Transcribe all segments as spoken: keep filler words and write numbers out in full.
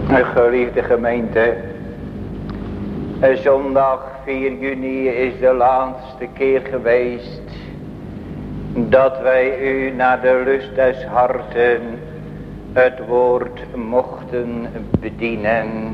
Geliefde gemeente, zondag vier juni is de laatste keer geweest dat wij u naar de lust des harten het woord mochten bedienen.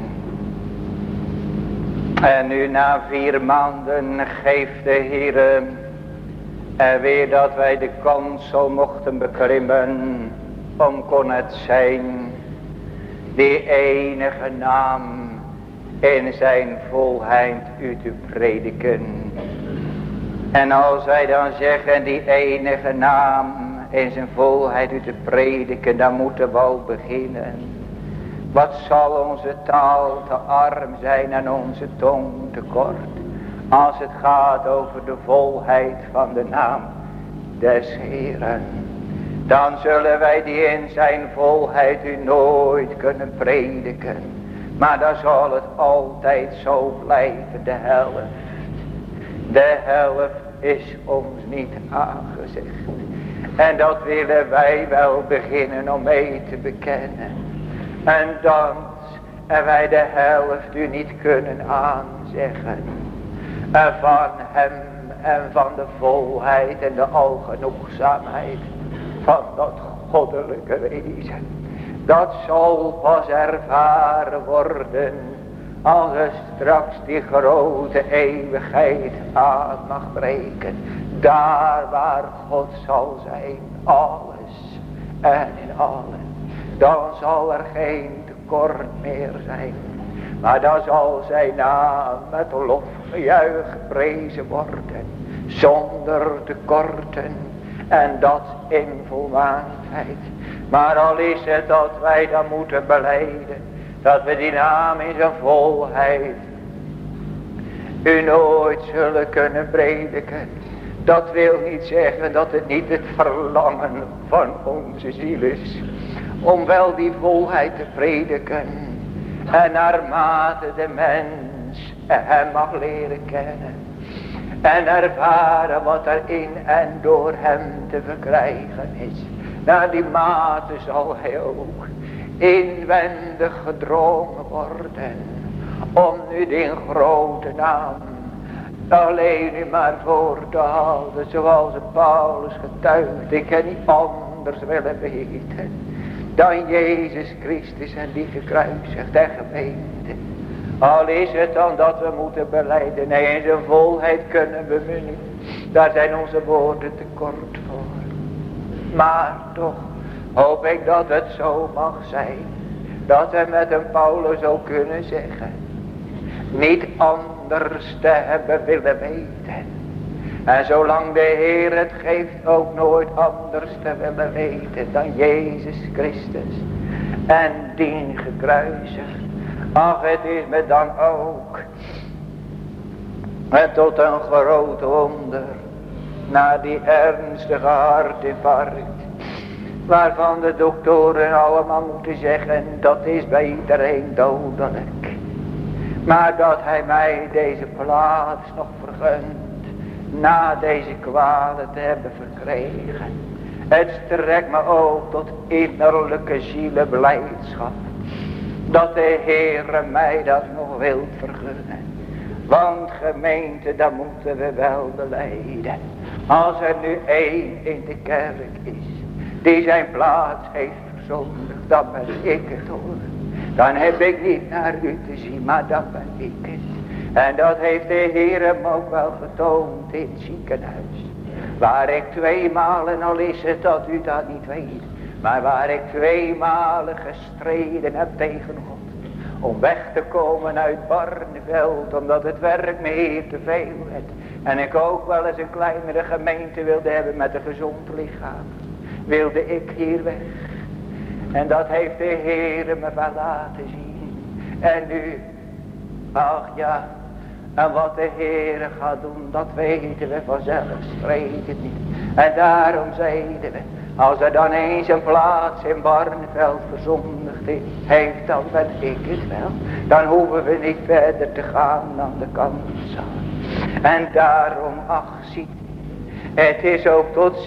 En nu na vier maanden geeft de Heer en weer dat wij de kansel mochten beklimmen, om kon het zijn die enige naam in zijn volheid u te prediken. En als wij dan zeggen die enige naam in zijn volheid u te prediken, dan moeten we al beginnen. Wat zal onze taal te arm zijn en onze tong te kort, als het gaat over de volheid van de naam des Heeren. Dan zullen wij die in zijn volheid u nooit kunnen prediken. Maar dan zal het altijd zo blijven, de helft. De helft is ons niet aangezegd. En dat willen wij wel beginnen om mee te bekennen. En dan en wij de helft u niet kunnen aanzeggen. En van hem en van de volheid en de algenoegzaamheid van dat goddelijke wezen. Dat zal pas ervaren worden als er straks die grote eeuwigheid aan mag breken. Daar waar God zal zijn, alles en in allen. Dan zal er geen tekort meer zijn. Maar dan zal zijn naam met lof gejuich geprezen worden. Zonder tekorten. En dat in volmaakheid. Maar al is het dat wij dan moeten belijden. Dat we die naam in zijn volheid u nooit zullen kunnen prediken. Dat wil niet zeggen dat het niet het verlangen van onze ziel is. Om wel die volheid te prediken. En naarmate de mens hem mag leren kennen. En ervaren wat er in en door hem te verkrijgen is. Naar die mate zal hij ook inwendig gedrongen worden. Om nu die grote naam alleen nu maar voor te houden. Zoals Paulus getuigt. Ik heb niet anders willen weten dan Jezus Christus en die gekruisigd en gemeente. Al is het dan dat we moeten belijden. Nee, in zijn volheid kunnen we niet. Daar zijn onze woorden te kort voor. Maar toch hoop ik dat het zo mag zijn. Dat we met een Paulus ook kunnen zeggen. Niet anders te hebben willen weten. En zolang de Heer het geeft ook nooit anders te willen weten dan Jezus Christus. En dien gekruisigd. Ach, het is me dan ook. En tot een groot wonder. Na die ernstige hartinfarct. Waarvan de doktoren allemaal moeten zeggen. Dat is bij iedereen dodelijk. Maar dat hij mij deze plaats nog vergunt. Na deze kwalen te hebben verkregen. Het strekt me ook tot innerlijke zielenblijdschap. Dat de Heere mij dat nog wil vergunnen. Want gemeente, dan moeten we wel belijden. Als er nu één in de kerk is. Die zijn plaats heeft verzondigd. Dan ben ik het hoor. Dan heb ik niet naar u te zien. Maar dan ben ik het. En dat heeft de Heer hem ook wel getoond in het ziekenhuis. Waar ik tweemaal, en al is het dat u dat niet weet. Maar waar ik tweemalen gestreden heb tegen God. Om weg te komen uit Barneveld. Omdat het werk me hier te veel werd. En ik ook wel eens een kleinere gemeente wilde hebben met een gezond lichaam. Wilde ik hier weg. En dat heeft de Heer me wel laten zien. En nu, ach ja. En wat de Heer gaat doen, dat weten we vanzelfsprekend niet. En daarom zeiden we, als er dan eens een plaats in Barneveld verzondigd is, heeft, dan ben ik het wel. Dan hoeven we niet verder te gaan dan de kansel. En daarom, ach zie, het is ook tot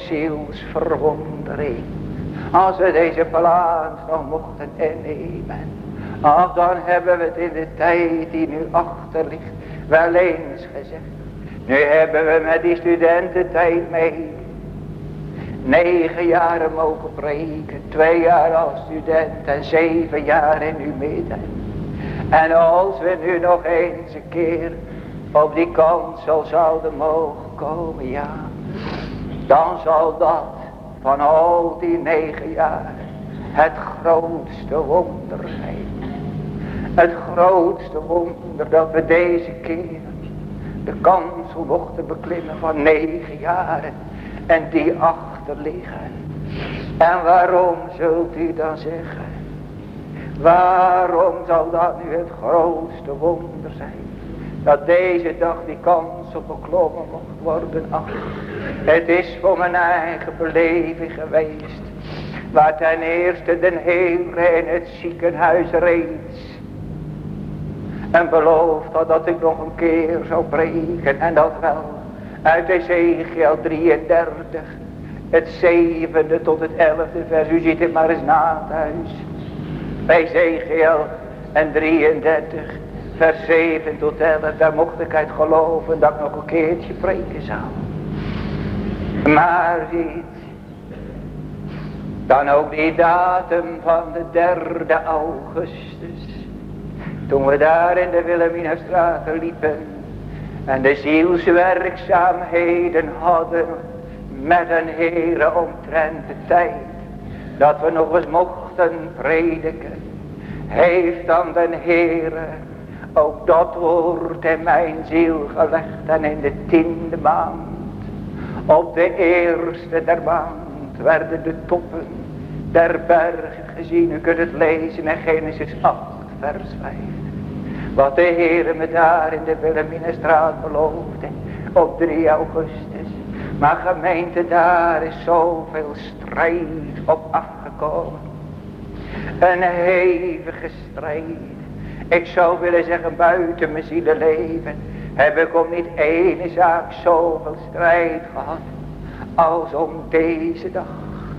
zielsverwondering. Als we deze plaats nog mochten innemen. Ach, dan hebben we het in de tijd die nu achter ligt wel eens gezegd. Nu hebben we met die studententijd mee negen jaren mogen preken. Twee jaar als student en zeven jaar in uw midden. En als we nu nog eens een keer op die kansel zouden mogen komen, ja, dan zal dat van al die negen jaar het grootste wonder zijn. Het grootste wonder dat we deze keer de kansel mochten beklimmen van negen jaren en die achter liggen. En waarom zult u dan zeggen? Waarom zal dat nu het grootste wonder zijn? Dat deze dag die kansel beklommen mocht worden. Ach, het is voor mijn eigen beleving geweest. Waar ten eerste den Heer in het ziekenhuis reeds en beloofd had dat ik nog een keer zou preken. En dat wel uit Ezekiel drieëndertig. Het zevende tot het elfde vers. U ziet het maar eens na thuis. Ezekiel en drieëndertig. Vers zeven tot elf. Daar mocht ik uit geloven dat ik nog een keertje preken zou. Maar ziet. Dan ook die datum van de derde augustus. Toen we daar in de Wilhelminastraat liepen. En de zielswerkzaamheden hadden met een Heere omtrent de tijd. Dat we nog eens mochten prediken. Heeft dan de Heere ook dat woord in mijn ziel gelegd. En in de tiende maand. Op de eerste der maand werden de toppen der bergen gezien. U kunt het lezen in Genesis acht vers vijf. Wat de Heere me daar in de Wilhelminastraat beloofde. Op drie augustus. Maar gemeente, daar is zoveel strijd op afgekomen. Een hevige strijd. Ik zou willen zeggen buiten mijn zielenleven. Heb ik om niet ene zaak zoveel strijd gehad. Als om deze dag.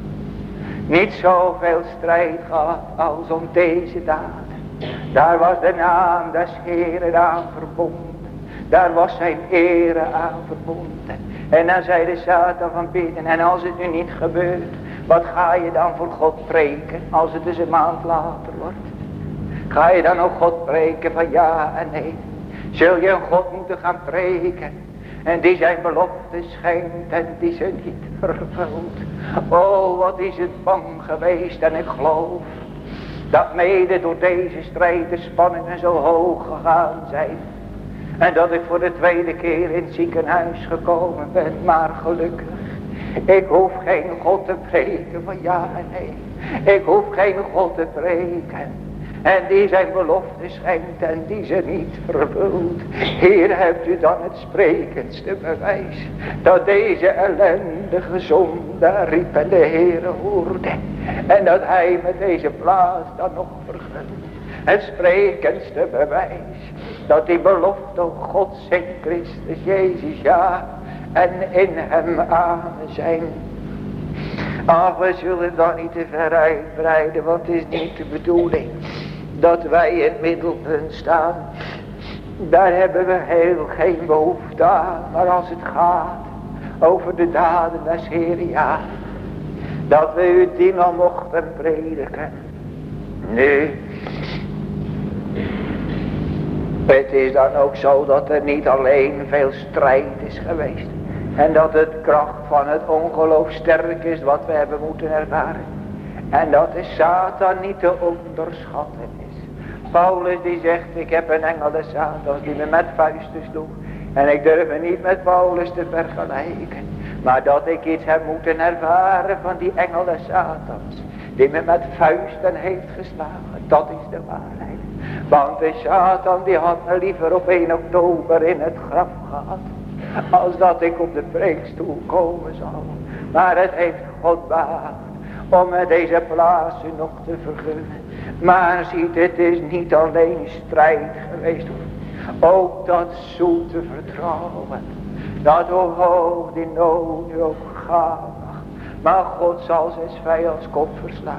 Niet zoveel strijd gehad als om deze dagen. Daar was de naam des Heeren aan verbonden. Daar was zijn ere aan verbonden. En dan zei de Satan van binnen. En als het nu niet gebeurt. Wat ga je dan voor God preken. Als het dus een maand later wordt. Ga je dan ook God preken van ja en nee. Zul je een God moeten gaan preken. En die zijn belofte schenkt en die ze niet vervult. Oh, wat is het bang geweest. En ik geloof dat mede door deze strijd de spanningen zo hoog gegaan zijn. En dat ik voor de tweede keer in het ziekenhuis gekomen ben. Maar gelukkig. Ik hoef geen God te preken van ja en nee. Ik hoef geen God te preken. En die zijn belofte schenkt en die ze niet vervult. Hier hebt u dan het sprekendste bewijs. Dat deze ellendige zondaar riep en de Heere hoorde. En dat hij met deze plaats dan nog vergunt. Het sprekendste bewijs. Dat die belofte op Gods in Christus Jezus ja. En in hem amen zijn. Ach, we zullen dan niet te ver uitbreiden. Want het is niet de bedoeling. Dat wij in het middelpunt staan. Daar hebben we heel geen behoefte aan. Maar als het gaat over de daden des Heeren, ja. Dat we u die nog mochten prediken. Nu. Het is dan ook zo dat er niet alleen veel strijd is geweest. En dat het kracht van het ongeloof sterk is wat we hebben moeten ervaren. En dat de Satan niet te onderschatten is. Paulus die zegt, ik heb een engel des Satans die me met vuisten sloeg. En ik durf me niet met Paulus te vergelijken. Maar dat ik iets heb moeten ervaren van die engel des Satans. Die me met vuisten heeft geslagen. Dat is de waarheid. Want de Satan die had me liever op één oktober in het graf gehad. Als dat ik op de preekstoel komen zou. Maar het heeft God behaagd. Om met deze plaats u nog te vergunnen. Maar ziet, het is niet alleen strijd geweest. Ook dat zoete vertrouwen. Dat hoe hoog die nood nu ook gaan mag. Maar God zal zijn vijands kop verslaan.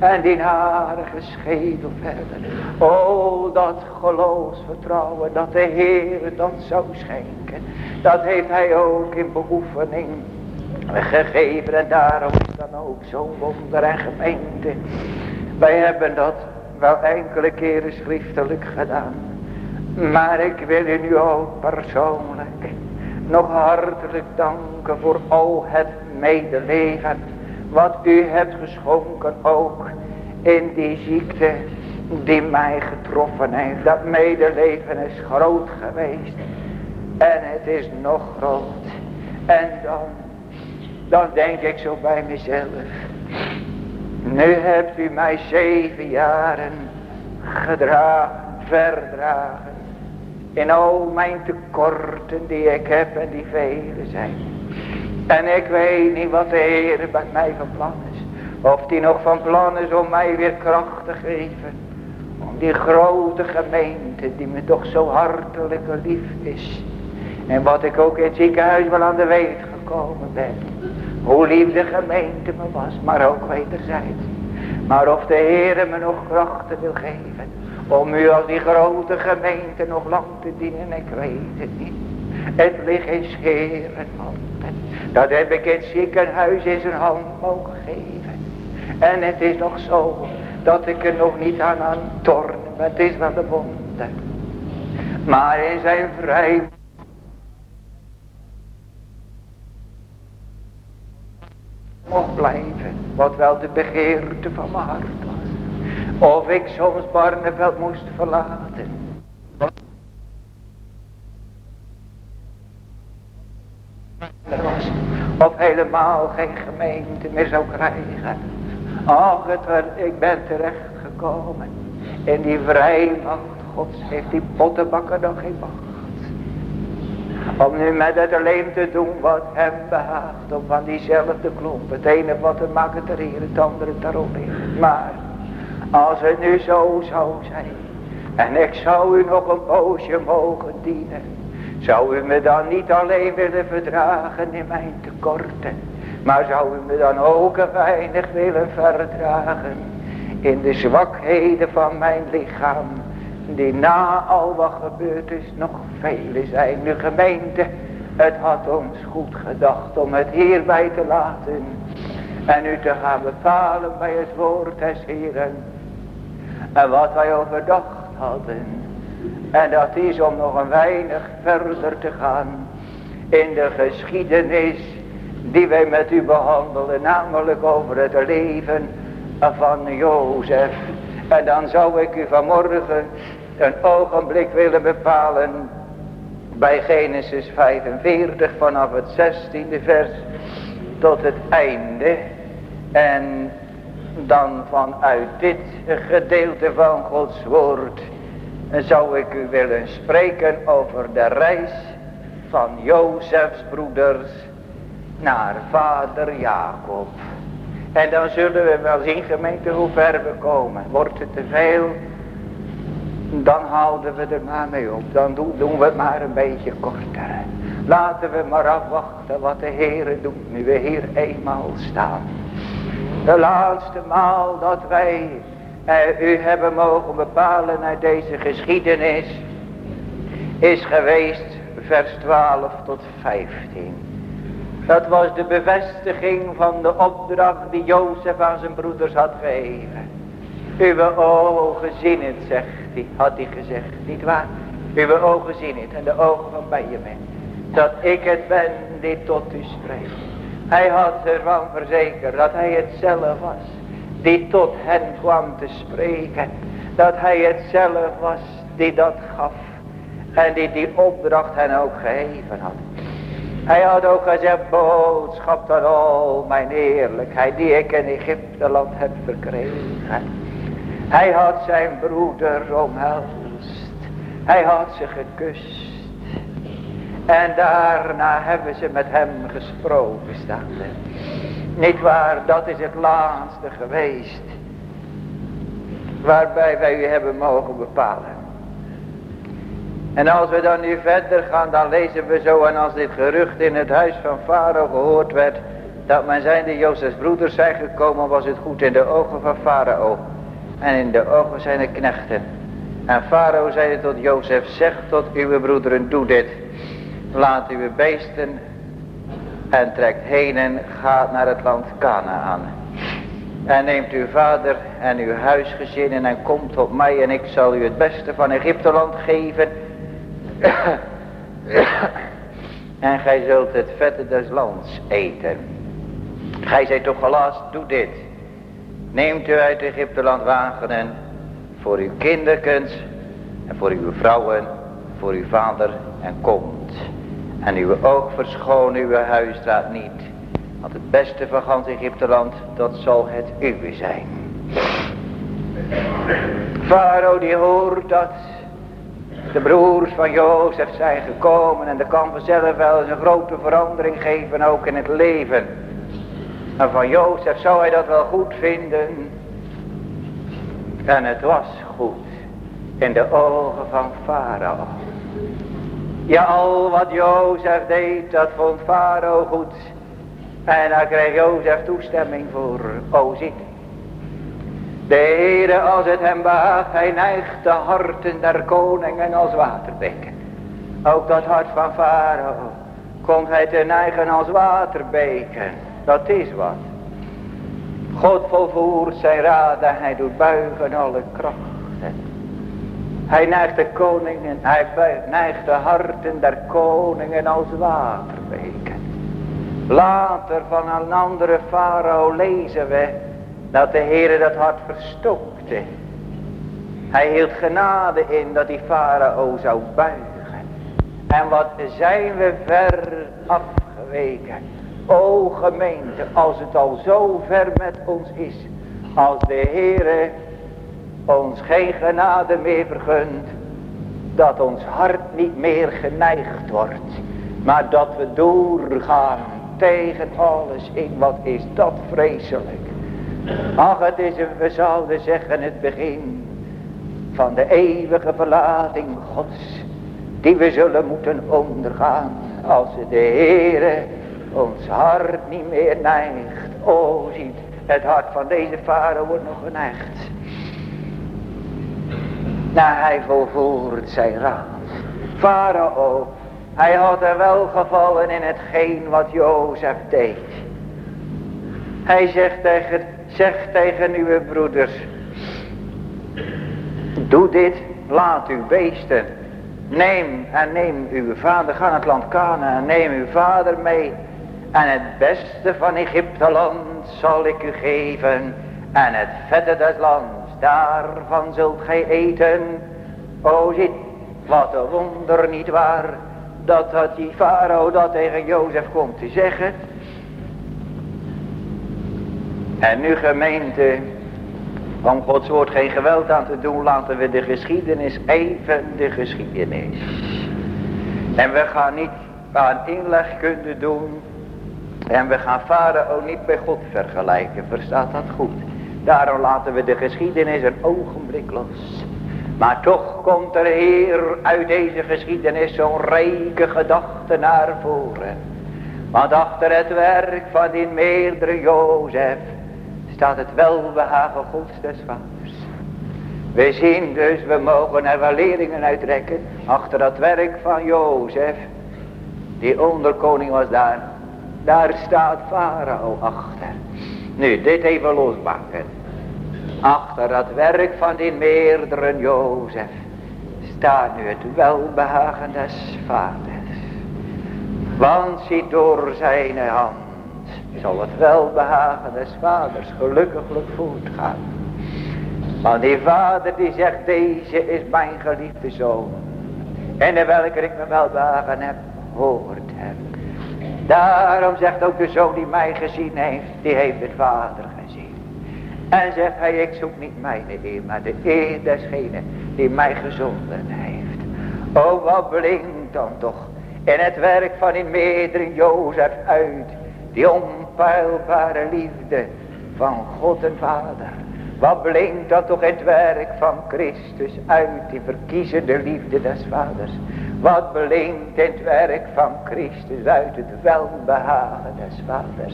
En die harige schedel verder. O, dat geloofsvertrouwen dat de Heer dat zou schenken. Dat heeft hij ook in beoefening gegeven. En daarom is dan ook zo'n wonder en gemeente. Wij hebben dat wel enkele keren schriftelijk gedaan. Maar ik wil u nu ook persoonlijk nog hartelijk danken voor al het medeleven wat u hebt geschonken ook in die ziekte die mij getroffen heeft. Dat medeleven is groot geweest en het is nog groot. En dan, dan denk ik zo bij mezelf, nu hebt u mij zeven jaren gedragen, verdragen. In al mijn tekorten die ik heb en die vele zijn. En ik weet niet wat de Heer met mij van plan is. Of die nog van plan is om mij weer kracht te geven. Om die grote gemeente die me toch zo hartelijk lief is. En wat ik ook in het ziekenhuis wel aan de weet gekomen ben. Hoe lief de gemeente me was, maar ook wederzijds. Maar of de Heer me nog krachten wil geven. Om u als die grote gemeente nog lang te dienen, ik weet het niet. Het ligt in scheren handen. Dat heb ik in het ziekenhuis in zijn hand mogen geven. En het is nog zo dat ik er nog niet aan aan torn. Maar het is wel de wonder. Maar in zijn vrij mocht blijven. Wat wel de begeerte van mijn hart was. Of ik soms Barneveld moest verlaten. Was, of helemaal geen gemeente meer zou krijgen. Och, het werd, ik ben terecht gekomen. In die vrijmacht Gods heeft die pottenbakker nog geen macht. Om nu met het alleen te doen wat hem behaagt. Om van diezelfde klomp het ene wat te maken ter Heer, het andere daarop in. Maar als het nu zo zou zijn. En ik zou u nog een poosje mogen dienen. Zou u me dan niet alleen willen verdragen in mijn tekorten. Maar zou u me dan ook een weinig willen verdragen. In de zwakheden van mijn lichaam. Die na al wat gebeurd is nog vele zijn. Nu gemeente, het had ons goed gedacht om het hierbij te laten. En u te gaan bepalen bij het woord des Heeren. En wat wij overdacht hadden. En dat is om nog een weinig verder te gaan. In de geschiedenis die wij met u behandelen. Namelijk over het leven van Jozef. En dan zou ik u vanmorgen een ogenblik willen bepalen. Bij Genesis vijfenveertig vanaf het zestiende vers tot het einde. En dan vanuit dit gedeelte van Gods woord zou ik u willen spreken over de reis van Jozefs broeders naar vader Jacob. En dan zullen we wel zien, gemeente, hoe ver we komen. Wordt het te veel, dan houden we er maar mee op. Dan doen, doen we het maar een beetje korter. Laten we maar afwachten wat de Heere doet nu we hier eenmaal staan. De laatste maal dat wij eh, u hebben mogen bepalen uit deze geschiedenis is geweest vers twaalf tot vijftien. Dat was de bevestiging van de opdracht die Jozef aan zijn broeders had gegeven. Uw ogen zien het, zegt hij, had hij gezegd, niet waar? Uw ogen zien het en de ogen van Benjamin. Dat ik het ben die tot u spreekt. Hij had ervan verzekerd dat hij het zelf was die tot hen kwam te spreken. Dat hij het zelf was die dat gaf. En die die opdracht hen ook gegeven had. Hij had ook gezegd, boodschap aan al mijn eerlijkheid die ik in Egypteland heb verkregen. Hij had zijn broeders omhelst. Hij had ze gekust. En daarna hebben ze met hem gesproken staan. Niet waar, dat is het laatste geweest. Waarbij wij u hebben mogen bepalen. En als we dan nu verder gaan, dan lezen we zo. En als dit gerucht in het huis van Farao gehoord werd, dat men zijnde Jozefs broeders zijn gekomen, was het goed in de ogen van Farao en in de ogen zijn knechten. En Farao zeide tot Jozef, zeg tot uw broederen, doe dit. Laat uw beesten en trekt heen en gaat naar het land Kanaan. En neemt uw vader en uw huisgezinnen en komt tot mij en ik zal u het beste van Egypteland geven. En gij zult het vette des lands eten. Gij zijt toch gelast, doe dit. Neemt u uit Egypteland wagenen voor uw kinderkens en voor uw vrouwen, voor uw vader en komt. En uw oog verschoon uw huisraad niet. Want het beste van gans Egypteland, dat zal het uwe zijn. Farao die hoort dat de broers van Jozef zijn gekomen. En dat kan vanzelf wel eens een grote verandering geven ook in het leven. En van Jozef zou hij dat wel goed vinden. En het was goed in de ogen van Farao. Ja, al wat Jozef deed, dat vond Farao goed. En daar kreeg Jozef toestemming voor. O, ziet. De Heere, als het hem behaagt, hij neigt de harten der koningen als waterbeken. Ook dat hart van Farao komt hij te neigen als waterbeken. Dat is wat. God volvoert zijn raad en hij doet buigen alle krachten. Hij neigt de koningen, hij neigt de harten der koningen als waterbeken. Later van een andere farao lezen we dat de Heere dat hart verstokte. Hij hield genade in dat die farao zou buigen. En wat zijn we ver afgeweken. O gemeente, als het al zo ver met ons is. Als de Heere ons geen genade meer vergunt. Dat ons hart niet meer geneigd wordt. Maar dat we doorgaan tegen alles in. Wat is dat vreselijk. Ach, het is een, we zouden zeggen, het begin van de eeuwige verlating Gods. Die we zullen moeten ondergaan. Als de Heere ons hart niet meer neigt. O, ziet, het hart van deze farao wordt nog geneigd. Nou, hij volvoert zijn raad. Farao, hij had er wel gevallen in hetgeen wat Jozef deed. Hij zegt tegen, zegt tegen uw broeders. Doe dit, laat uw beesten. Neem en neem uw vader, ga naar het land Kanaan en neem uw vader mee. En het beste van Egypteland zal ik u geven. En het vette des lands, daarvan zult gij eten. O, ziet, wat een wonder niet waar. Dat had die farao dat tegen Jozef komt te zeggen. En nu gemeente, om Gods woord geen geweld aan te doen, laten we de geschiedenis even de geschiedenis. En we gaan niet aan inlegkunde doen. En we gaan farao niet bij God vergelijken, verstaat dat goed. Daarom laten we de geschiedenis een ogenblik los. Maar toch komt er Heer uit deze geschiedenis zo'n rijke gedachte naar voren. Want achter het werk van die meerdere Jozef staat het welbehagen Gods des vaders. We zien dus, we mogen er wel leringen uittrekken. Achter dat werk van Jozef, die onderkoning was daar. Daar staat farao achter. Nu, dit even losmaken. Achter dat werk van die meerdere Jozef staat nu het welbehagen des vaders. Want ziet, door zijn hand zal het welbehagen des vaders gelukkiglijk voortgaan. Want die vader die zegt, deze is mijn geliefde zoon. En in welke ik mijn welbehagen heb, hoort hem. Daarom zegt ook de zoon die mij gezien heeft, die heeft het vader gezien. En zegt hij, ik zoek niet mijn eer, maar de eer desgene die mij gezonden heeft. O, wat blinkt dan toch in het werk van die meerdere Jozef uit. Die onpeilbare liefde van God en Vader. Wat blinkt dan toch in het werk van Christus uit. Die verkiezende liefde des Vaders. Wat blinkt in het werk van Christus uit het welbehagen des Vaders.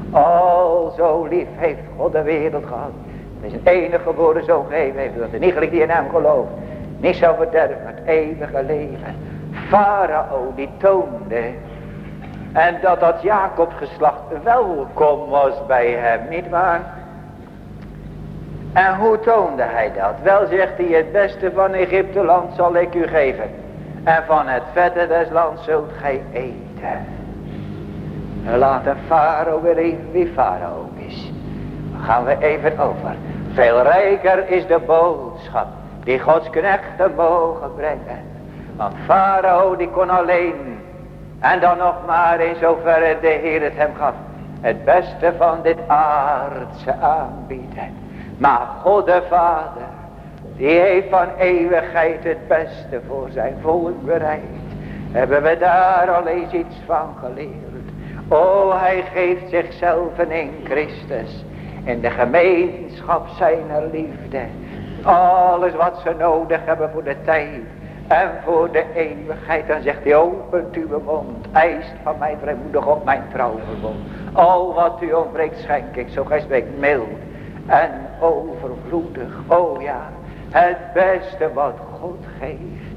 Al zo lief heeft God de wereld gehad. Hij zijn enige geboren zoon gegeven heeft. Dat er niet gelijk die in hem gelooft. Niet zou verderven maar het eeuwige leven. Farao die toonde. En dat dat Jacobs geslacht welkom was bij hem. Niet waar? En hoe toonde hij dat? Wel zegt hij, het beste van Egypte land zal ik u geven. En van het vette des lands zult gij eten. Laat de farao weer even wie farao is. Dan gaan we even over. Veel rijker is de boodschap die Gods knechten mogen brengen. Want farao die kon alleen. En dan nog maar in zoverre de Heer het hem gaf. Het beste van dit aardse aanbieden. Maar God de Vader, die heeft van eeuwigheid het beste voor zijn volk bereid. Hebben we daar al eens iets van geleerd. O, hij geeft zichzelf in Christus. In de gemeenschap zijner liefde. Alles wat ze nodig hebben voor de tijd. En voor de eeuwigheid. Dan zegt hij, opent uw mond. Eist van mij vrijmoedig op mijn trouwverbond. Al wat u ontbreekt schenk ik. Zo gij spreekt mild en overvloedig. O ja, het beste wat God geeft.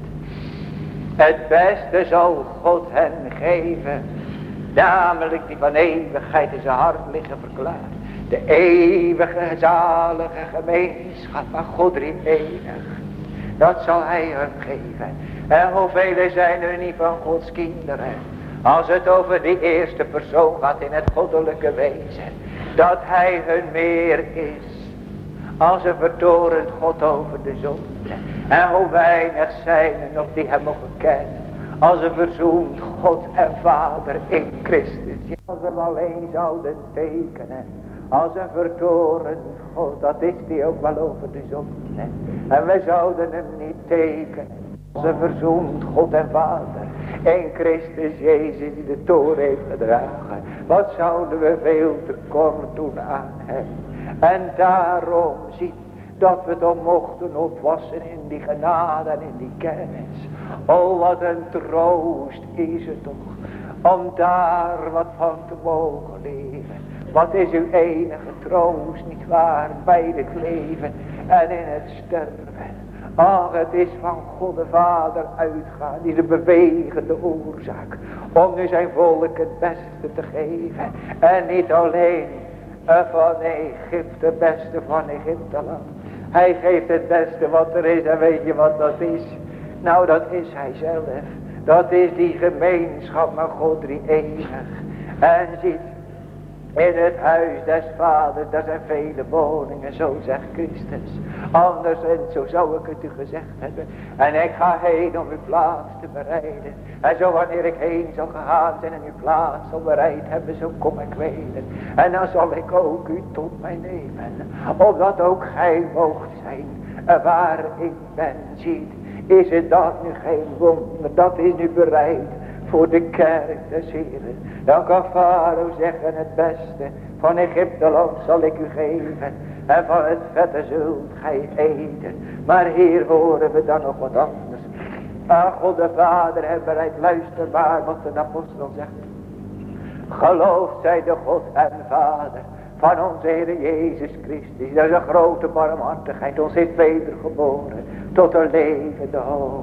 Het beste zal God hen geven. Namelijk die van eeuwigheid in zijn hart liggen verklaard. De eeuwige zalige gemeenschap van God drie enig. Dat zal hij hun geven. En hoeveel zijn er niet van Gods kinderen. Als het over die eerste persoon gaat in het goddelijke wezen. Dat hij hun meer is. Als een vertorend God over de zonde. En hoe weinig zijn er nog die hem mogen kennen. Als een verzoend God en Vader in Christus. Als we hem alleen zouden tekenen. Als een vertorend God. Dat is die ook wel over de zonde. En wij zouden hem niet tekenen. Als een verzoend God en Vader. In Christus Jezus die de toren heeft gedragen. Wat zouden we veel tekort doen aan hem. En daarom ziet dat we dan mochten opwassen in die genade en in die kennis. Oh, wat een troost is het toch. Om daar wat van te mogen leven. Wat is uw enige troost niet waar bij het leven en in het sterven. Ach, het is van God de Vader uitgaan. Die is een bewegende oorzaak. Om nu zijn volk het beste te geven. En niet alleen van Egypte, het beste van Egypte land. Hij geeft het beste wat er is. En weet je wat dat is? Nou, dat is hij zelf. Dat is die gemeenschap met God drie enig. En ziet, in het huis des vaders, daar zijn vele woningen, zo zegt Christus. Anders en zo zou ik het u gezegd hebben. En ik ga heen om uw plaats te bereiden. En zo wanneer ik heen zal gegaan zijn en uw plaats zal bereid hebben, zo kom ik weder. En dan zal ik ook u tot mij nemen. Opdat ook gij moogt zijn waar ik ben. Ziet, is het dat nu geen wonder, dat is nu bereid. Voor de kerk des Heren. Dan kan Farao zeggen, het beste van Egypte land zal ik u geven. En van het vette zult gij eten. Maar hier horen we dan nog wat anders. Ah, God de Vader heeft bereid, luisterbaar wat de apostel zegt. Geloofd zij de God en Vader van onze Heer Jezus Christus. Dat is een grote barmhartigheid. Ons heeft wedergeboren tot een levende hoop.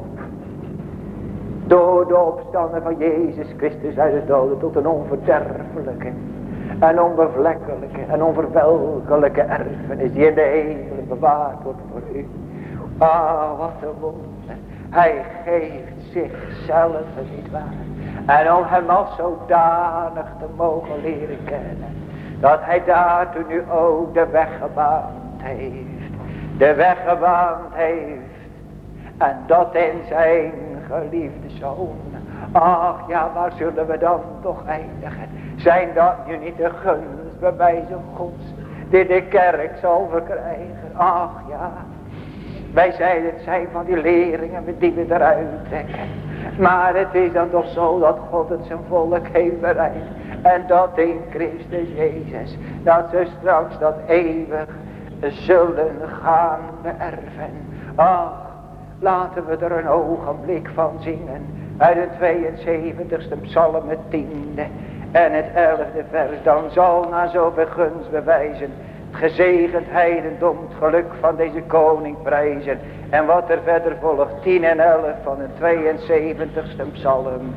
Door de opstanden van Jezus Christus uit de doden tot een onverderfelijke en onbevlekkelijke en onverwelkelijke erfenis die in de hemel bewaard wordt voor u. Ah, wat een wonder. Hij geeft zichzelf niet waar. En om hem als zodanig te mogen leren kennen. Dat hij daartoe nu ook de weg gebaand heeft. De weg gebaand heeft. En dat in zijn geliefde zoon. Ach ja, waar zullen we dan toch eindigen? Zijn dat nu niet de gunstbewijzen Gods die de kerk zal verkrijgen? Ach ja, wij zeiden het zijn van die leringen die we eruit trekken. Maar het is dan toch zo dat God het zijn volk heeft bereid. En dat in Christus Jezus, dat ze straks dat eeuwig zullen gaan beërven. Ach, laten we er een ogenblik van zingen. Uit de tweeënzeventigste psalm, het tiende En het elfde vers, dan zal na zoveel gunst bewijzen, het gezegend heidendom, het geluk van deze koning prijzen. En wat er verder volgt, tien en elf van de tweeënzeventigste psalm.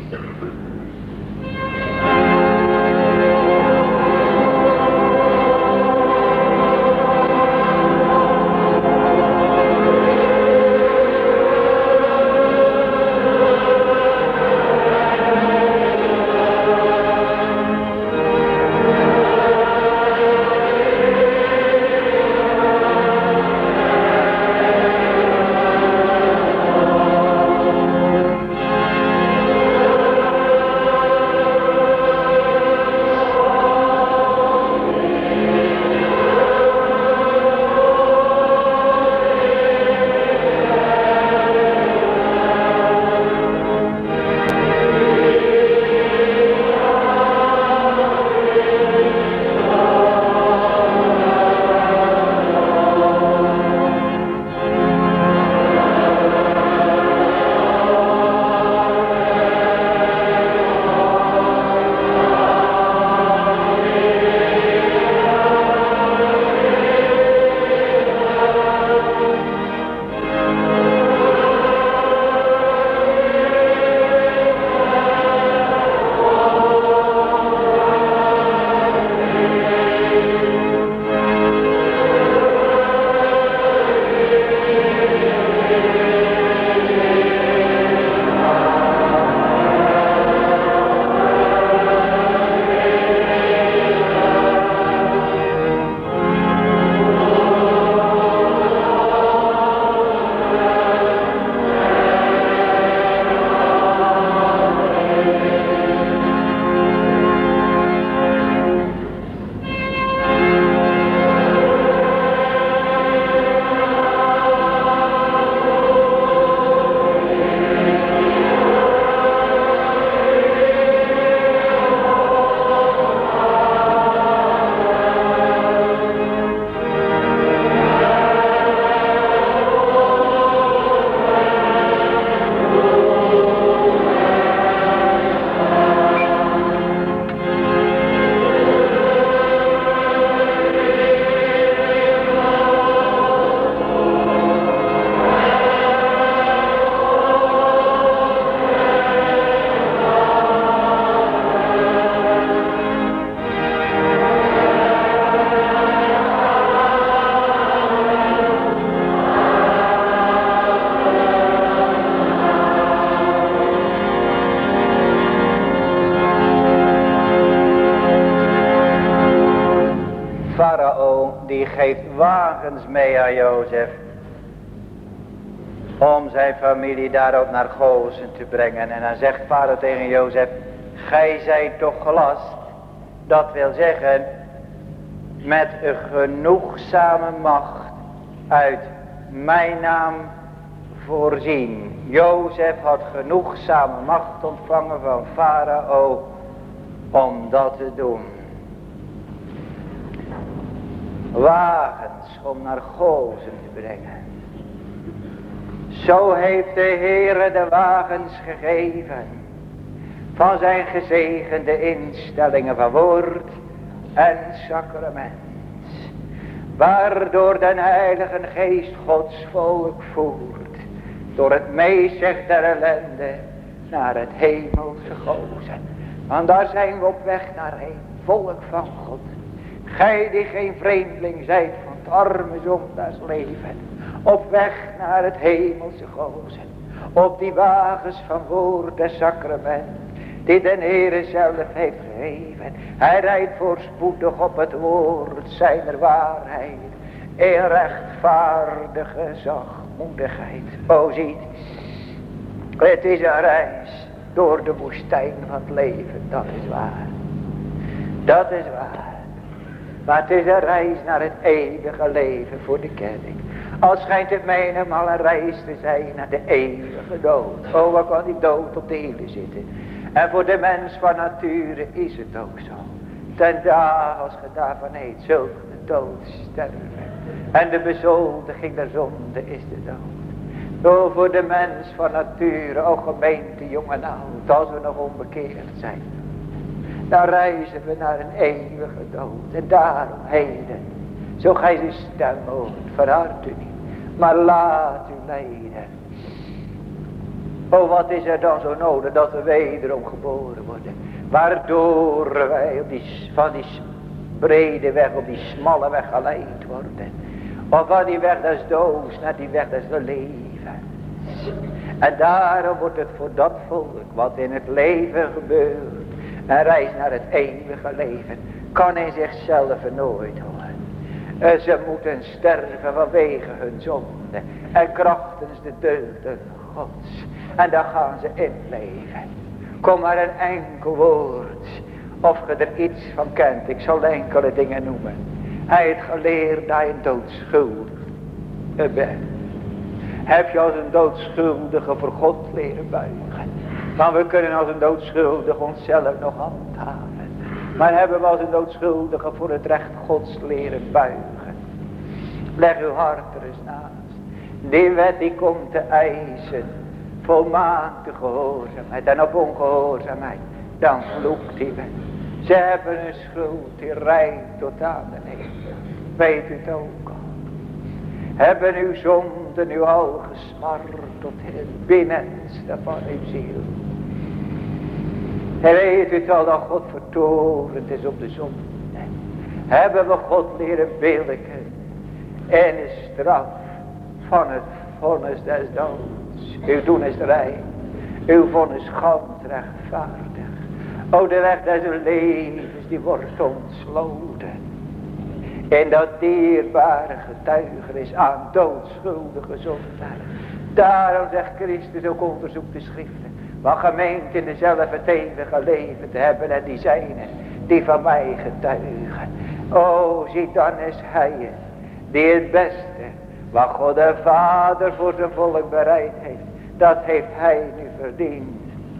Die geeft wagens mee aan Jozef, om zijn familie daarop naar Gozen te brengen. En dan zegt vader tegen Jozef, gij zijt toch gelast, dat wil zeggen met een genoegzame macht uit mijn naam voorzien. Jozef had genoegzame macht ontvangen van Farao om dat te doen. Wagens om naar Gozen te brengen. Zo heeft de Heere de wagens gegeven van zijn gezegende instellingen van woord en sacrament, waardoor de Heilige Geest Gods volk voert door het meezeg der ellende naar het hemelse Gozen. Want daar zijn we op weg naar heen, volk van God. Gij die geen vreemdeling zijt van het arme zondaars leven, op weg naar het hemelse Gozen, op die wagens van woord en sacrament, die de Heere zelf heeft gegeven. Hij rijdt voorspoedig op het woord zijner waarheid, in rechtvaardige zachtmoedigheid. O ziet, het is een reis door de woestijn van het leven, dat is waar. Dat is waar. Maar het is een reis naar het eeuwige leven voor de kerk. Al schijnt het menigmaal een reis te zijn naar de eeuwige dood. Oh, wat kan die dood op de hielen zitten. En voor de mens van nature is het ook zo. Ten dagen als ge daarvan eet, zult de dood sterven. En de bezoldiging der zonde is de dood. Oh, voor de mens van nature, o gemeente, jong en oud, als we nog onbekeerd zijn. Dan reizen we naar een eeuwige dood. En daarom heden, zo gij zijn stem hoort, verhard u niet, maar laat u leiden. Oh, wat is er dan zo nodig dat we wederom geboren worden. Waardoor wij op die, van die brede weg, op die smalle weg geleid worden. Of van die weg des doods naar die weg des levens. En daarom wordt het voor dat volk wat in het leven gebeurt. Een reis naar het eeuwige leven. Kan in zichzelf nooit horen. Ze moeten sterven vanwege hun zonde. En krachtens de deugden Gods. En daar gaan ze in leven. Kom maar een enkel woord. Of je er iets van kent. Ik zal enkele dingen noemen. Hij heeft geleerd dat je een doodschuldig bent. Heb je als een doodschuldige voor God leren buigen. Maar we kunnen als een doodschuldige onszelf nog handhaven. Maar hebben we als een doodschuldige voor het recht Gods leren buigen. Leg uw hart er eens naast. Die wet die komt te eisen. Volmaakte gehoorzaamheid. En op ongehoorzaamheid. Dan vloekt die wet. Ze hebben een schuld die rijdt tot aan de hemel. Weet u het ook al. Hebben uw zonden u al gesmart tot het binnenste van uw ziel. En weet u het al dat God vertorend is op de zonde. Hebben we God leren billijken en de straf van het vonnis des doods. Uw doen is rein, uw vonnis gant rechtvaardig. O, de weg des levens die wordt ontsloten. En dat dierbare getuigenis aan doodschuldige zondaren. Daarom zegt Christus ook onderzoek de schriften. Want gemeend in dezelfde het eeuwige leven te hebben en die zijnen die van mij getuigen. O, zie dan is hij die het beste wat God de Vader voor zijn volk bereid heeft. Dat heeft hij nu verdiend.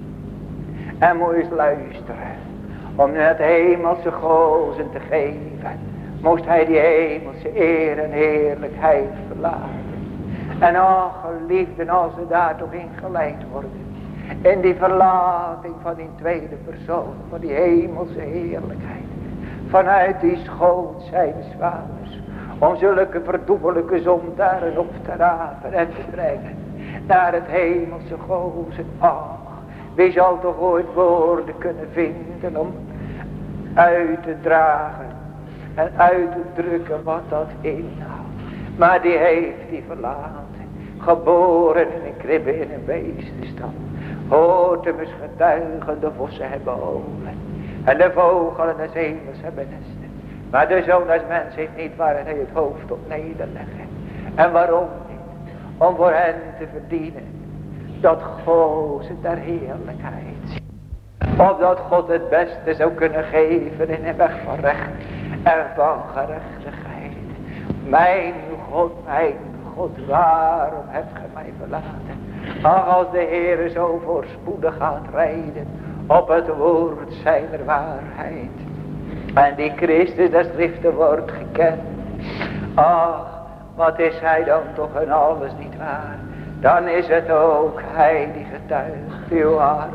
En moet eens luisteren. Om nu het hemelse gozen te geven. Moest hij die hemelse eer en heerlijkheid verlaten. En ach, geliefden, als we daar toch in geleid worden. In die verlating van die tweede persoon. Van die hemelse heerlijkheid. Vanuit die schoot zijns vaders. Om zulke verdoemelijke zondaren op te rapen en te brengen. Naar het hemelse gozen. Ach, wie zal toch ooit woorden kunnen vinden om uit te dragen. En uit te drukken wat dat inhoudt. Maar die heeft die verlaten. Geboren in een kribbe in een beestenstand. Hoort hem eens getuigen, de vossen hebben ogen. En de vogelen des hemels hebben nesten. Maar de zoon des mens heeft niet waar hij het hoofd op nederleggen. En waarom niet? Om voor hen te verdienen. Dat gozen der heerlijkheid. Of dat God het beste zou kunnen geven in een weg van recht en van gerechtigheid. Mijn God, mijn God, waarom hebt ge mij verlaten? Ach, als de Heere zo voorspoedig gaat rijden op het woord zijner waarheid. En die Christus der schriften wordt gekend. Ach, wat is hij dan toch en alles niet waar? Dan is het ook hij die getuigt uw hart.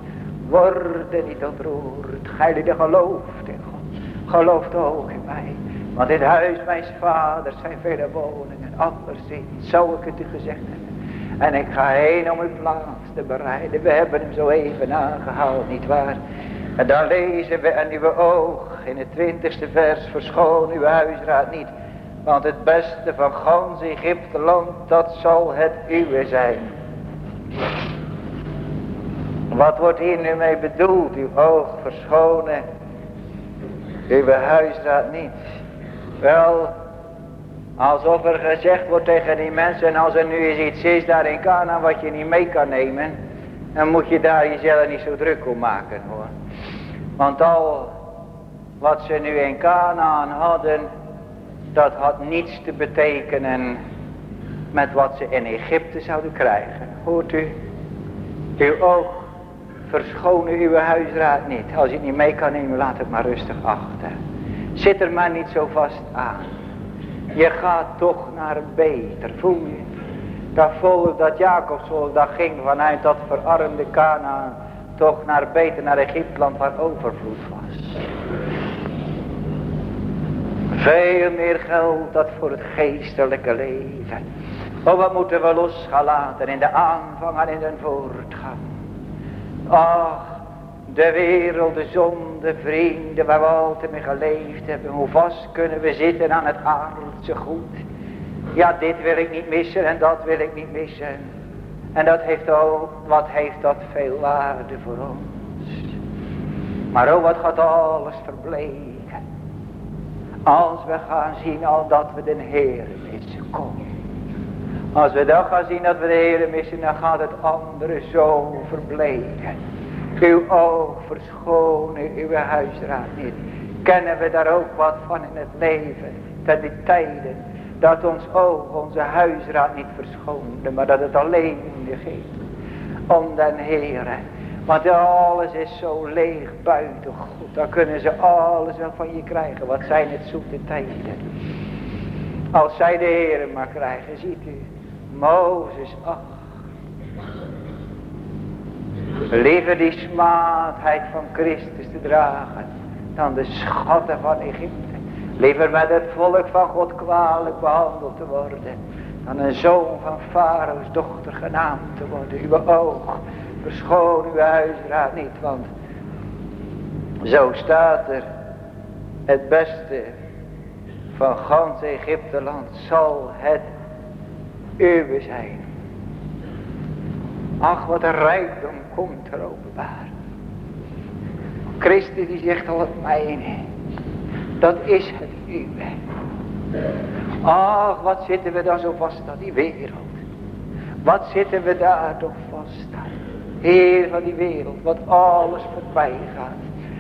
Word niet ontroerd. Gij die gelooft in God. Gelooft ook in mij. Want in het huis mijns vaders zijn vele woningen. Anderszins zou ik het u gezegd hebben. En ik ga heen om uw plaats te bereiden. We hebben hem zo even aangehaald, nietwaar? En dan lezen we aan uw oog in het twintigste vers. Verschoon uw huisraad niet. Want het beste van gans Egypteland, dat zal het uwe zijn. Wat wordt hier nu mee bedoeld? Uw oog verschonen. Uw huisraad niet. Wel, alsof er gezegd wordt tegen die mensen. Als er nu eens iets is daar in Canaan wat je niet mee kan nemen. Dan moet je daar jezelf niet zo druk om maken, hoor. Want al wat ze nu in Canaan hadden. Dat had niets te betekenen met wat ze in Egypte zouden krijgen. Hoort u? Uw oog verschonen uw huisraad niet. Als je het niet mee kan nemen, laat het maar rustig achter. Zit er maar niet zo vast aan. Je gaat toch naar een beter, voel je? Dat volk, dat Jacobsvolk, dat ging vanuit dat verarmde Kanaan toch naar beter, naar Egypteland waar overvloed was. Veel meer geldt dat voor het geestelijke leven. Oh, wat moeten we los gaan laten in de aanvang en in de voortgang. Ach, de wereld, de zonde, vrienden waar we altijd mee geleefd hebben. Hoe vast kunnen we zitten aan het aardse goed. Ja, dit wil ik niet missen en dat wil ik niet missen. En dat heeft ook, wat heeft dat veel waarde voor ons. Maar oh, wat gaat alles verbleken. Als we gaan zien al dat we de Heer missen, kom. Als we dan gaan zien dat we de Heer missen, dan gaat het andere zo verbleken. Uw oog verschonen, uw huisraad niet. Kennen we daar ook wat van in het leven, ten die tijden, dat ons oog, onze huisraad niet verschoonde, maar dat het alleen ging om den Heere. Want alles is zo leeg buiten God. Dan kunnen ze alles wel van je krijgen. Wat zijn het zoete tijden. Als zij de Heere maar krijgen. Ziet u. Mozes. Ach. Liever die smaadheid van Christus te dragen. Dan de schatten van Egypte. Liever met het volk van God kwalijk behandeld te worden. Dan een zoon van Farao's dochter genaamd te worden. Uw oog. Verschoon uw huisraad niet, want zo staat er, het beste van gans Egypteland zal het uwe zijn. Ach, wat een rijkdom komt er openbaar. Christus die zegt al het mijne, dat is het uwe. Ach, wat zitten we dan zo vast aan die wereld. Wat zitten we daar toch vast aan. Heer van die wereld, wat alles voorbij gaat.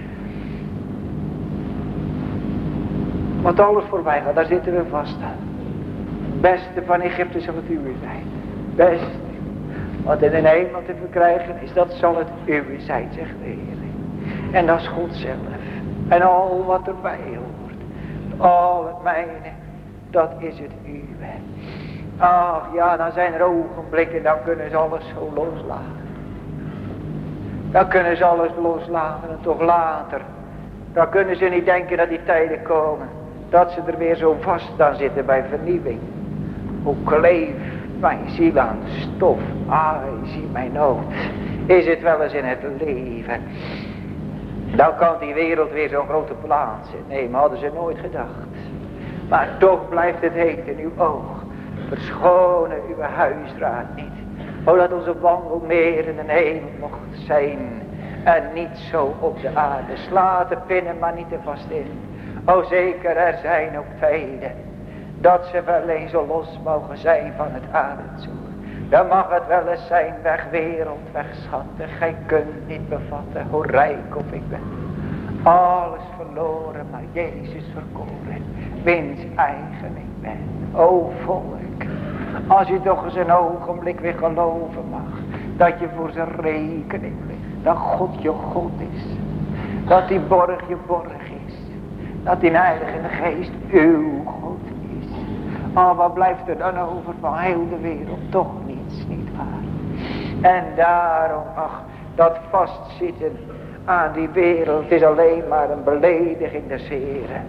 Wat alles voorbij gaat, daar zitten we vast aan. Het beste van Egypte zal het uwe zijn. Het beste. Wat in de hemel te verkrijgen is, dat zal het uwe zijn, zegt de Heer. En dat is God zelf. En al wat erbij hoort. Al het mijne, dat is het uwe. Ach ja, dan zijn er ogenblikken, dan kunnen ze alles zo loslaten. Dan kunnen ze alles loslaten en toch later. Dan kunnen ze niet denken dat die tijden komen. Dat ze er weer zo vast aan zitten bij vernieuwing. Hoe kleeft mijn ziel aan stof. Ai, zie mijn nood. Is het wel eens in het leven. Dan kan die wereld weer zo'n grote plaats zijn. Nee, maar hadden ze nooit gedacht. Maar toch blijft het heet in uw oog. Verschonen uw huisraad niet. O, dat onze wandel meer in de hemel mocht zijn. En niet zo op de aarde. Sla te pinnen, maar niet te vast in. O, zeker, er zijn ook tijden. Dat ze wel eens zo los mogen zijn van het aardse. Dan mag het wel eens zijn, weg wereld, weg schatten. Gij kunt niet bevatten hoe rijk of ik ben. Alles verloren, maar Jezus verkoren. Wiens eigen ik ben. O volk. Als je toch eens een ogenblik weer geloven mag. Dat je voor zijn rekening ligt. Dat God je God is. Dat die borg je borg is. Dat die heilige geest uw God is. Oh, wat blijft er dan over van heel de wereld? Toch niets, niet waar. En daarom, ach, dat vastzitten aan die wereld is alleen maar een belediging des Heren.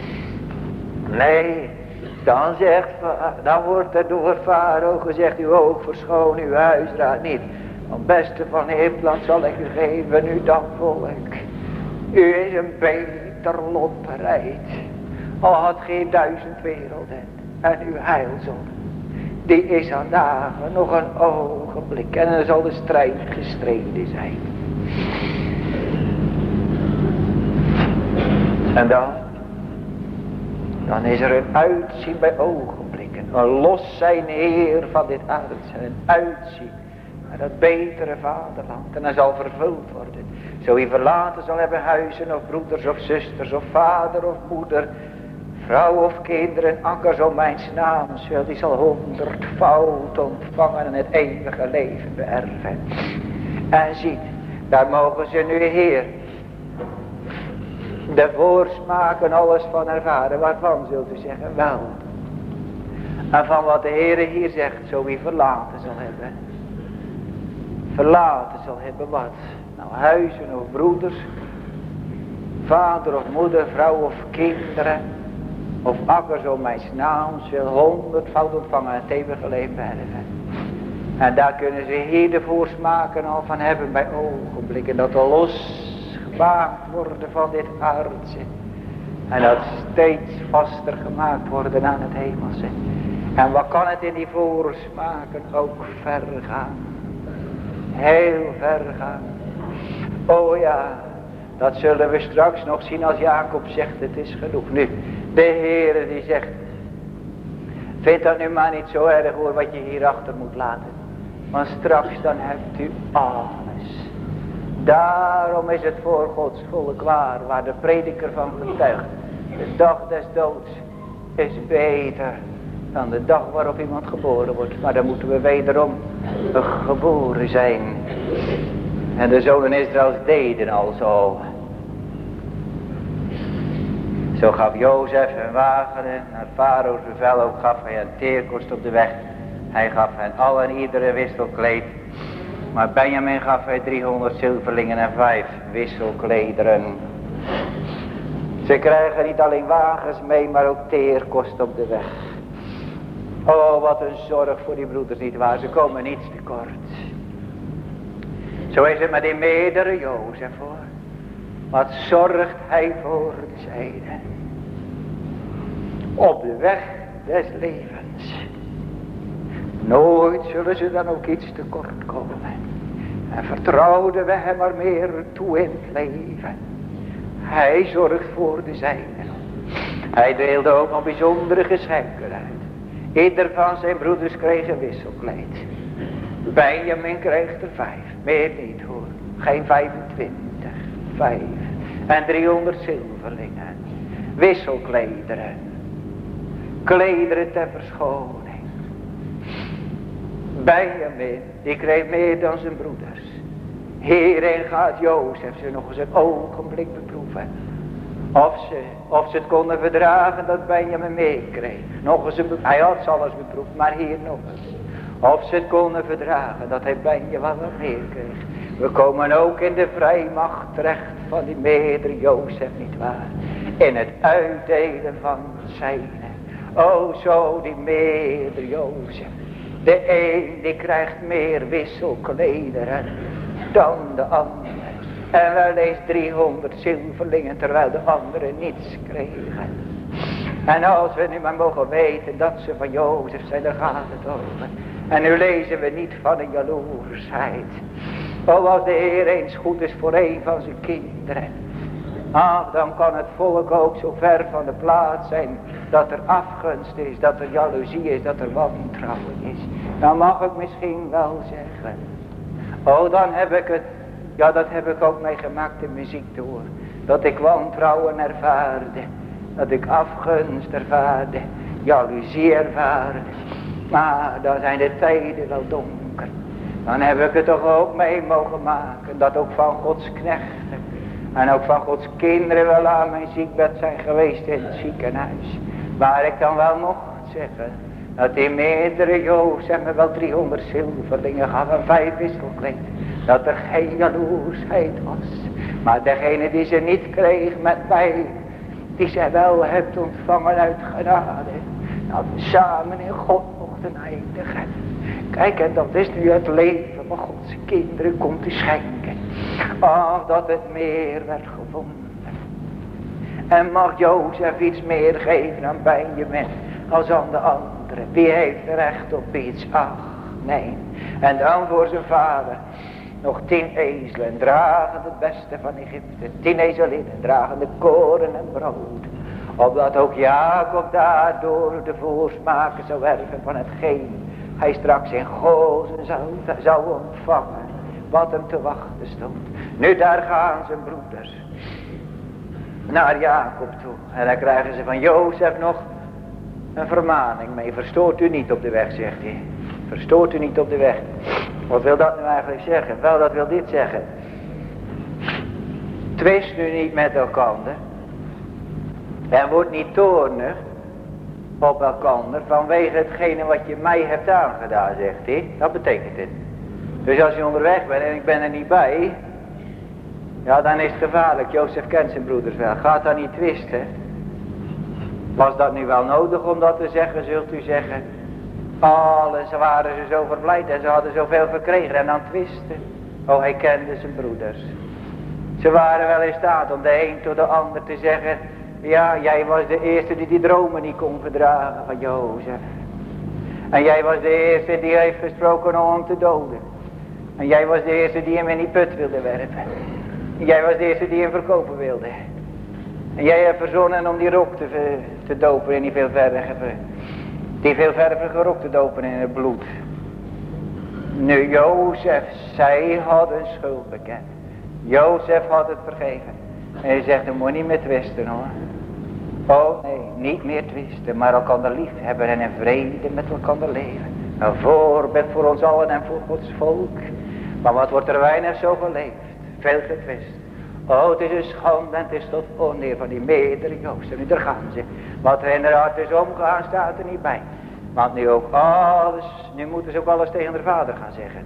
Nee. Dan zegt, dan wordt er door Farao gezegd, uw oog verschoon uw huisraad niet. Want beste van Egypteland zal ik u geven, u dan volk. U is een beter lot bereid. Al had geen duizend werelden en uw heilzon. Die is aan dagen nog een ogenblik en dan zal de strijd gestreden zijn. En dan? Dan is er een uitzien bij ogenblikken. Een los zijn Heer van dit aardse. Een uitzien naar dat betere vaderland. En dat zal vervuld worden. Zo wie verlaten zal hebben huizen of broeders of zusters of vader of moeder. Vrouw of kinderen, akkers om mijn naam. Zul die zal honderdvoud ontvangen en het eeuwige leven beërven. En ziet, daar mogen ze nu Heer de voorsmaak en alles van ervaren. Waarvan zult u zeggen? Wel. En van wat de Heere hier zegt. Zo wie verlaten zal hebben. Verlaten zal hebben wat? Nou, huizen of broeders. vader of moeder, vrouw of kinderen, of akkers om mijn naams wil honderdvoud ontvangen en het eeuwige leven beërven. En daar kunnen ze hier de voorsmaken al van hebben bij ogenblikken, dat er losgemaakt worden van dit aardse. En dat steeds vaster gemaakt worden aan het hemelse. En wat kan het in die voorsmaken ook ver gaan. Heel ver gaan. Oh ja, dat zullen we straks nog zien als Jacob zegt het is genoeg. Nu, de Heere die zegt, vind dat nu maar niet zo erg hoor wat je hierachter moet laten. Want straks dan hebt u alles. Daarom is het voor Gods volk waar, waar de prediker van getuigt. De dag des doods is beter dan de dag waarop iemand geboren wordt. Maar dan moeten we wederom geboren zijn. En de zonen Israëls deden al zo. Zo gaf Jozef een wagen naar Farao's bevel, ook gaf hij een teerkost op de weg. Hij gaf hen al en iedere wisselkleed. Maar Benjamin gaf hij driehonderd zilverlingen en vijf wisselklederen. Ze krijgen niet alleen wagens mee, maar ook teerkost op de weg. Oh, wat een zorg voor die broeders niet waar. Ze komen niets tekort. Zo is het met die meerdere Jozef hoor. Wat zorgt hij voor de zijden. Op de weg des levens. Nooit zullen ze dan ook iets tekort komen. En vertrouwden we hem maar meer toe in het leven. Hij zorgt voor de zijden. Hij deelde ook nog bijzondere geschenken uit. Ieder van zijn broeders kreeg een wisselkleed. Benjamin kreeg er vijf. Meer niet hoor. Geen vijfentwintig. Vijf. En driehonderd zilverlingen. Wisselklederen. Klederen ter verschoning. Benjamin, die kreeg meer dan zijn broeders. Hierin gaat Jozef ze nog eens een ogenblik beproeven. Of ze, of ze het konden verdragen dat Benjamin meekreeg. Nog eens een, hij had ze alles beproefd, maar hier nog eens. Of ze het konden verdragen dat hij Benjamin wat meer kreeg. We komen ook in de vrijmacht terecht van die meerdere Jozef, nietwaar? In het uitdelen van zijne. O zo die meerdere Jozef. De een die krijgt meer wisselklederen dan de ander. En wel eens driehonderd zilverlingen terwijl de anderen niets kregen. En als we nu maar mogen weten dat ze van Jozef zijn, dan gaat het over. En nu lezen we niet van een jaloersheid. O, als de Heer eens goed is voor een van zijn kinderen. Ach, dan kan het volk ook zo ver van de plaats zijn dat er afgunst is, dat er jaloezie is, dat er wantrouwen is. Dan mag ik misschien wel zeggen. Oh, dan heb ik het, ja dat heb ik ook meegemaakt in muziek door. Dat ik wantrouwen ervaarde, dat ik afgunst ervaarde, jaloezie ervaarde. Maar dan zijn de tijden wel donker. Dan heb ik het toch ook mee mogen maken, dat ook van Gods knechten en ook van Gods kinderen wel aan mijn ziekbed zijn geweest in het ziekenhuis. Waar ik dan wel mocht zeggen, dat die meerdere Jozef me wel driehonderd zilverlingen gaf en vijf wisselkleed. Dat er geen jaloersheid was. Maar degene die ze niet kreeg met mij, die zij wel hebt ontvangen uit genade. Dat we samen in God mochten eindigen. Kijk, en dat is nu het leven wat Gods kinderen komt te schenken. Ach, dat het meer werd gevonden. En mag Jozef iets meer geven aan Benjamin als aan de anderen. Wie heeft recht op iets? Ach, nee. En dan voor zijn vader nog tien ezelen dragen het beste van Egypte. Tien ezelinnen dragen de koren en brood. Opdat ook Jacob daardoor de voorsmaken zou werven van hetgeen hij straks in Gozen zou, zou ontvangen. Wat hem te wachten stond. Nu daar gaan zijn broeders naar Jacob toe. En dan krijgen ze van Jozef nog een vermaning mee. Verstoort u niet op de weg, zegt hij. Verstoort u niet op de weg. Wat wil dat nu eigenlijk zeggen? Wel, dat wil dit zeggen. Twist nu niet met elkander. En word niet toornig op elkander vanwege hetgene wat je mij hebt aangedaan, zegt hij. Dat betekent het. Dus als je onderweg bent en ik ben er niet bij, Ja, dan is het gevaarlijk. Jozef kent zijn broeders wel. Gaat dan niet twisten. Was dat nu wel nodig om dat te zeggen, zult u zeggen? Alles waren ze zo verblijd en ze hadden zoveel verkregen en dan twisten. Oh, hij kende zijn broeders. Ze waren wel in staat om de een tot de ander te zeggen, ja, jij was de eerste die die dromen niet kon verdragen van Jozef. En jij was de eerste die heeft gesproken om hem te doden. En jij was de eerste die hem in die put wilde werpen. En jij was de eerste die hem verkopen wilde. En jij hebt verzonnen om die rok te, te dopen in die veelverdige, die veelvervige rok te dopen in het bloed. Nu Jozef, zij hadden schuld bekend. Jozef had het vergeven. En hij zegt, dan moet je niet meer twisten hoor. Oh nee, niet meer twisten, maar elkaar lief hebben en in vrede met elkaar leven. Een voorbeeld voor ons allen en voor Gods volk. Maar wat wordt er weinig zo geleefd, veel getwist. Oh, het is een schande en het is tot oneer van die meerdere Jozef. Nu daar gaan ze. Wat er in de hart is omgegaan staat er niet bij. Want nu ook alles, nu moeten ze ook alles tegen de vader gaan zeggen.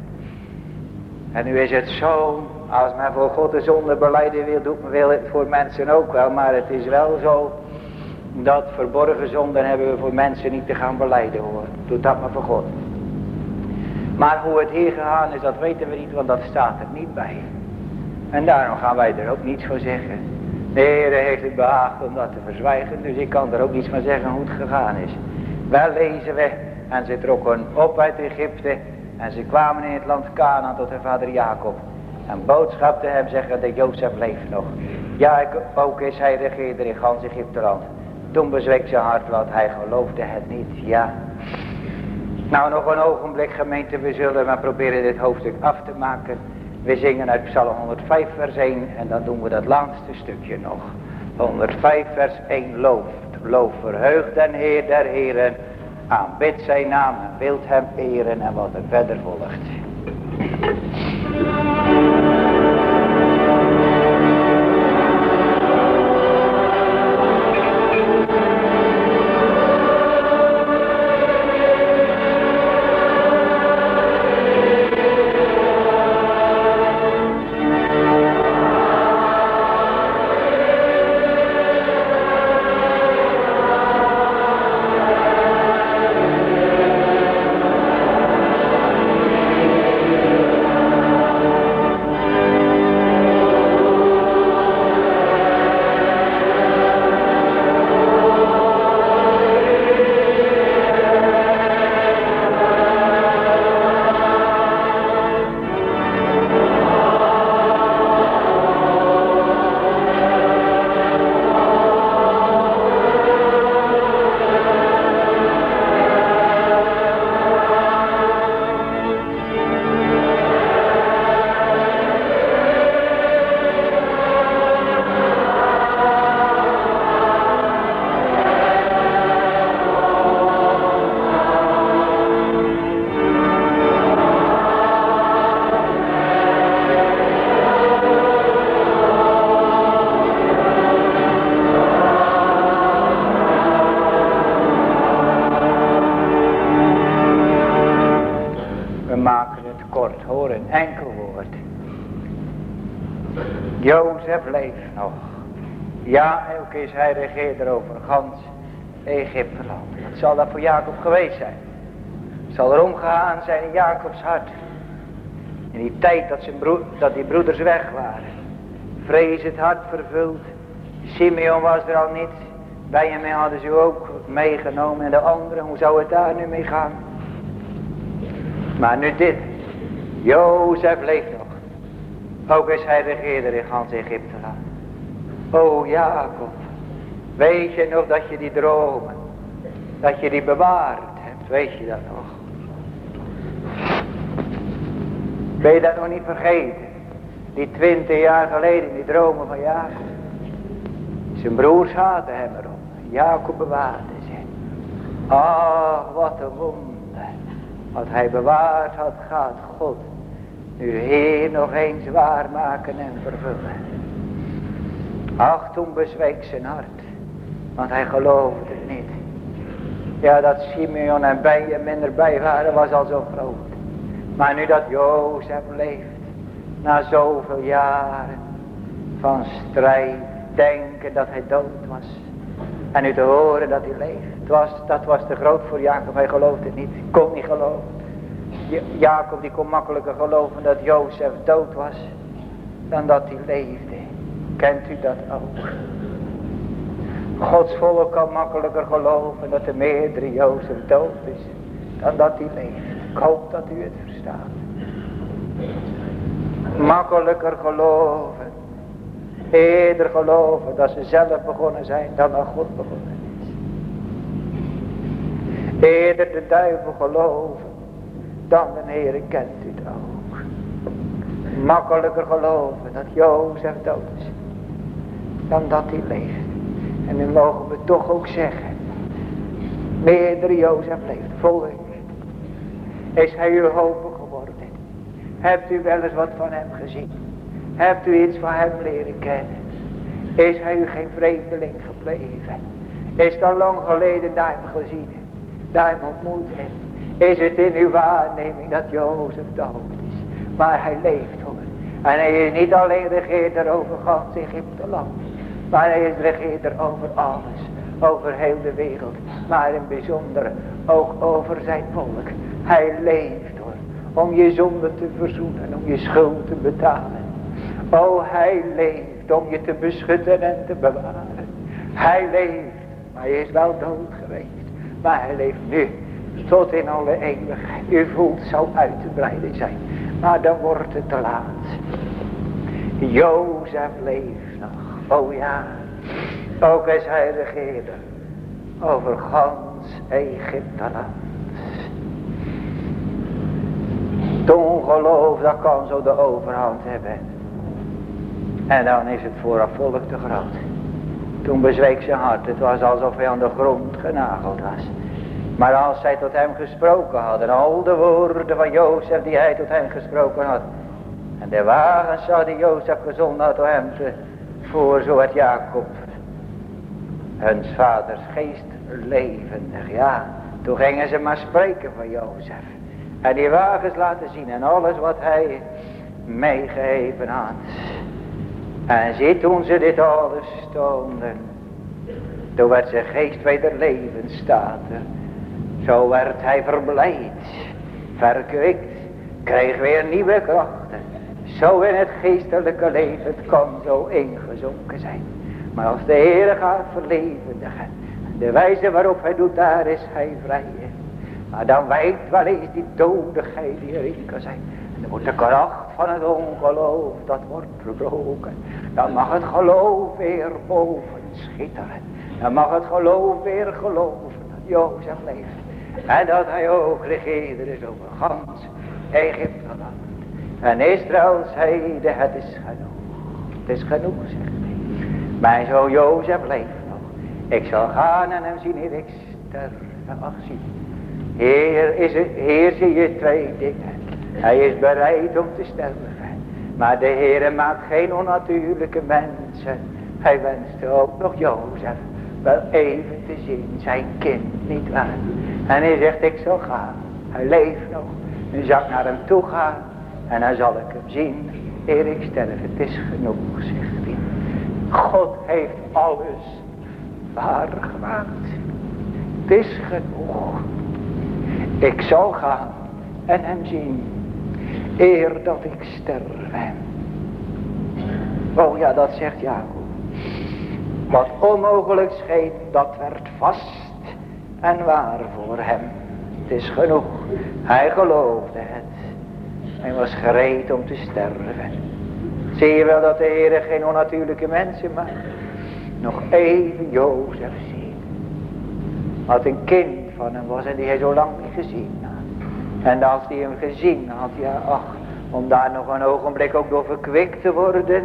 En nu is het zo, als men voor God de zonde belijden wil, doet men wil het voor mensen ook wel. Maar het is wel zo, dat verborgen zonden hebben we voor mensen niet te gaan belijden hoor. Doe dat maar voor God. Maar hoe het hier gegaan is, dat weten we niet, want dat staat er niet bij. En daarom gaan wij er ook niets van zeggen. De Heer heeft het behaagd om dat te verzwijgen, dus ik kan er ook niets van zeggen hoe het gegaan is. Wel lezen we, en ze trokken op uit Egypte, en ze kwamen in het land Kanaan tot hun vader Jacob. En boodschapte hem zeggen dat Jozef leeft nog. Ja, ook is hij regeerder in gans Egypteland. Toen bezweek zijn hart, want hij geloofde het niet, ja. Nou, nog een ogenblik gemeente, we zullen maar proberen dit hoofdstuk af te maken. We zingen uit Psalm honderdvijf vers één en dan doen we dat laatste stukje nog. honderdvijf vers één, looft, loof verheugt den Heer der Heren. Aanbid zijn naam en wilt hem eren en wat er verder volgt. Jozef leeft nog. Ja, ook is hij regeerder over gans Egypteland. Wat zal dat voor Jacob geweest zijn? Zal er omgegaan zijn in Jacobs hart. In die tijd dat, zijn broer, dat die broeders weg waren. Vrees het hart vervuld. Simeon was er al niet. Benjamin hadden ze ook meegenomen. En de anderen, hoe zou het daar nu mee gaan? Maar nu dit. Jozef leeft nog. Ook is hij regeerder in gans Egypteland. O Jacob. Weet je nog dat je die dromen. Dat je die bewaard hebt. Weet je dat nog? Ben je dat nog niet vergeten? Die twintig jaar geleden die dromen van Jacob. Zijn broers hadden hem erop. Jacob bewaarde ze. Ach, wat een wonder. Wat hij bewaard had, gaat God nu Heer nog eens waarmaken en vervullen. Ach, toen bezweek zijn hart. Want hij geloofde het niet. Ja, dat Simeon en Benjamin erbij waren was al zo groot. Maar nu dat Jozef leeft. Na zoveel jaren. van strijd, denken dat hij dood was. En nu te horen dat hij leeft. Het was, dat was te groot voor Jacob, hij geloofde het niet. Kon niet geloven. Jacob die kon makkelijker geloven dat Jozef dood was, dan dat hij leefde. Kent u dat ook? Gods volk kan makkelijker geloven dat de meerdere Jozef dood is, dan dat hij leeft. Ik hoop dat u het verstaat. Makkelijker geloven. Eerder geloven dat ze zelf begonnen zijn dan dat God begonnen is. Eerder de duivel geloven dan de Heere, kent u het ook. Makkelijker geloven dat Jozef dood is dan dat hij leeft. En nu mogen we toch ook zeggen, meerdere Jozef leeft. Volk, is hij uw hoop geworden? Hebt u wel eens wat van hem gezien? Hebt u iets van hem leren kennen? Is hij u geen vreemdeling gebleven? Is het al lang geleden dat hem gezien hebt? Dat hem ontmoet hebt? Is het in uw waarneming dat Jozef dood is? Maar hij leeft hoor. En hij is niet alleen regeerder over gans Egypte land. Maar hij is regeerder over alles. Over heel de wereld. Maar in bijzonder ook over zijn volk. Hij leeft hoor. Om je zonde te verzoenen. Om je schuld te betalen. O, hij leeft om je te beschutten en te bewaren. Hij leeft, maar hij is wel dood geweest. Maar hij leeft nu, tot in alle eeuwigheid. U voelt zo uit te breiden zijn. Maar dan wordt het te laat. Jozef leeft nog, o ja. Ook is hij regeerder over gans Egypteland. Het ongeloof, dat kan zo de overhand hebben. En dan is het voor het volk te groot. Toen bezweek zijn hart. Het was alsof hij aan de grond genageld was. Maar als zij tot hem gesproken hadden. Al de woorden van Jozef die hij tot hen gesproken had. En de wagens zouden Jozef gezonden had om hem te voor. Zo werd Jacob huns vaders geest levendig. Ja, toen gingen ze maar spreken van Jozef. En die wagens laten zien. En alles wat hij meegegeven had. En zie, toen ze dit alles stonden, toen werd zijn geest weder levend staat er. Zo werd hij verblijd, verkwikt, kreeg weer nieuwe krachten. Zo in het geestelijke leven, het kan zo ingezonken zijn. Maar als de Heer gaat verlevendigen, de wijze waarop hij doet, daar is hij vrij. Maar dan wijkt wel eens die dodigheid die erin kan zijn. Dan wordt de kracht van het ongeloof, dat wordt verbroken. Dan mag het geloof weer boven schitteren. Dan mag het geloof weer geloven dat Jozef leeft. En dat hij ook regeerder is over gans Egypteland. En Israël zeide, het is genoeg. Het is genoeg, zegt hij. Mijn zoon Jozef leeft nog. Ik zal gaan en hem zien eer ik sterven. Ach, zie. Heer, is het, Heer, zie je twee dingen. Hij is bereid om te sterven. Maar de Heer maakt geen onnatuurlijke mensen. Hij wenste ook nog Jozef wel even te zien. Zijn kind niet waar. En hij zegt, ik zal gaan. Hij leeft nog. Nu zal ik naar hem toe gaan. En dan zal ik hem zien. Eer ik sterf. Het is genoeg, zegt hij. God heeft alles waar gemaakt. Het is genoeg. Ik zal gaan en hem zien. Eer dat ik sterf. Oh ja, dat zegt Jacob. Wat onmogelijk scheen, dat werd vast en waar voor hem. Het is genoeg. Hij geloofde het. Hij was gereed om te sterven. Zie je wel dat de Heer geen onnatuurlijke mensen maakt. Nog even Jozef zien. Wat een kind van hem was en die hij zo lang niet gezien had. En als hij hem gezien had, ja ach, om daar nog een ogenblik ook door verkwikt te worden.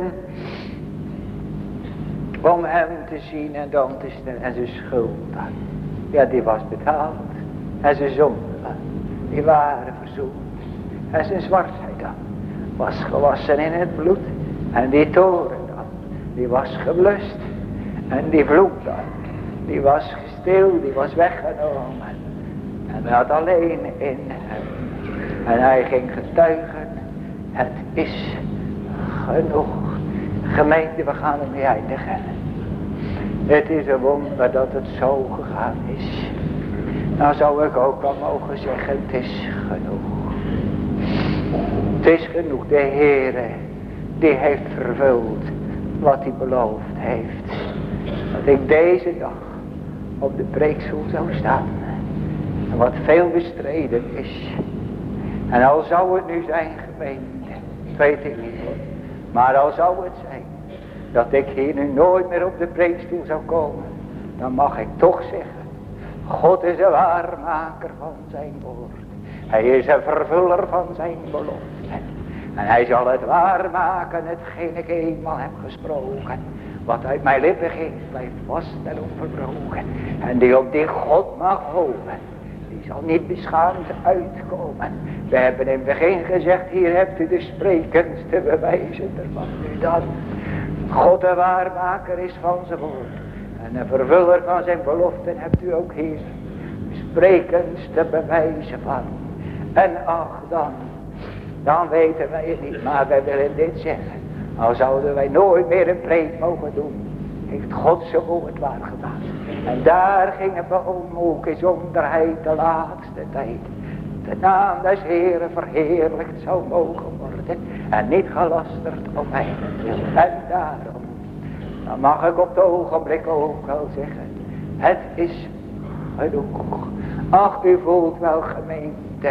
Om hem te zien en dan te stellen. En zijn schuld, ja die was betaald. En zijn zonde, die waren verzoend. En zijn zwartheid dan, was gewassen in het bloed. En die toren dan, die was geblust. En die vloek dan, die was gestil, die was weggenomen. En hij had alleen in hem. En hij ging getuigen, het is genoeg. Gemeente, we gaan ermee eindigen. Het is een wonder dat het zo gegaan is. Nou zou ik ook al mogen zeggen, het is genoeg. Het is genoeg. De Heere, die heeft vervuld wat hij beloofd heeft. Dat ik deze dag op de preekstoel zou staan. En wat veel bestreden is. En al zou het nu zijn, gemeente, dat weet ik niet. Maar al zou het zijn dat ik hier nu nooit meer op de preekstoel zou komen. Dan mag ik toch zeggen, God is een waarmaker van zijn woord. Hij is een vervuller van zijn belofte. En hij zal het waarmaken, hetgeen ik eenmaal heb gesproken. Wat uit mijn lippen ging, blijft vast en onverbroken. En die op die God mag hopen, die zal niet beschaamd uitkomen. We hebben in het begin gezegd, hier hebt u de spreekkunste bewijzen ervan. Nu dan, God de waarmaker is van zijn woord. En een vervuller van zijn beloften hebt u ook hier. Spreekkunste bewijzen van. En ach dan, dan weten wij het niet. Maar wij willen dit zeggen. Al zouden wij nooit meer een preek mogen doen, heeft God zijn woord waargemaakt. En daar gingen we om, ook in zonderheid de laatste tijd. De naam des Heeren verheerlijkt zou mogen worden. En niet gelasterd om mij. En daarom, dan mag ik op het ogenblik ook wel zeggen, het is genoeg. Ach, u voelt wel, gemeente.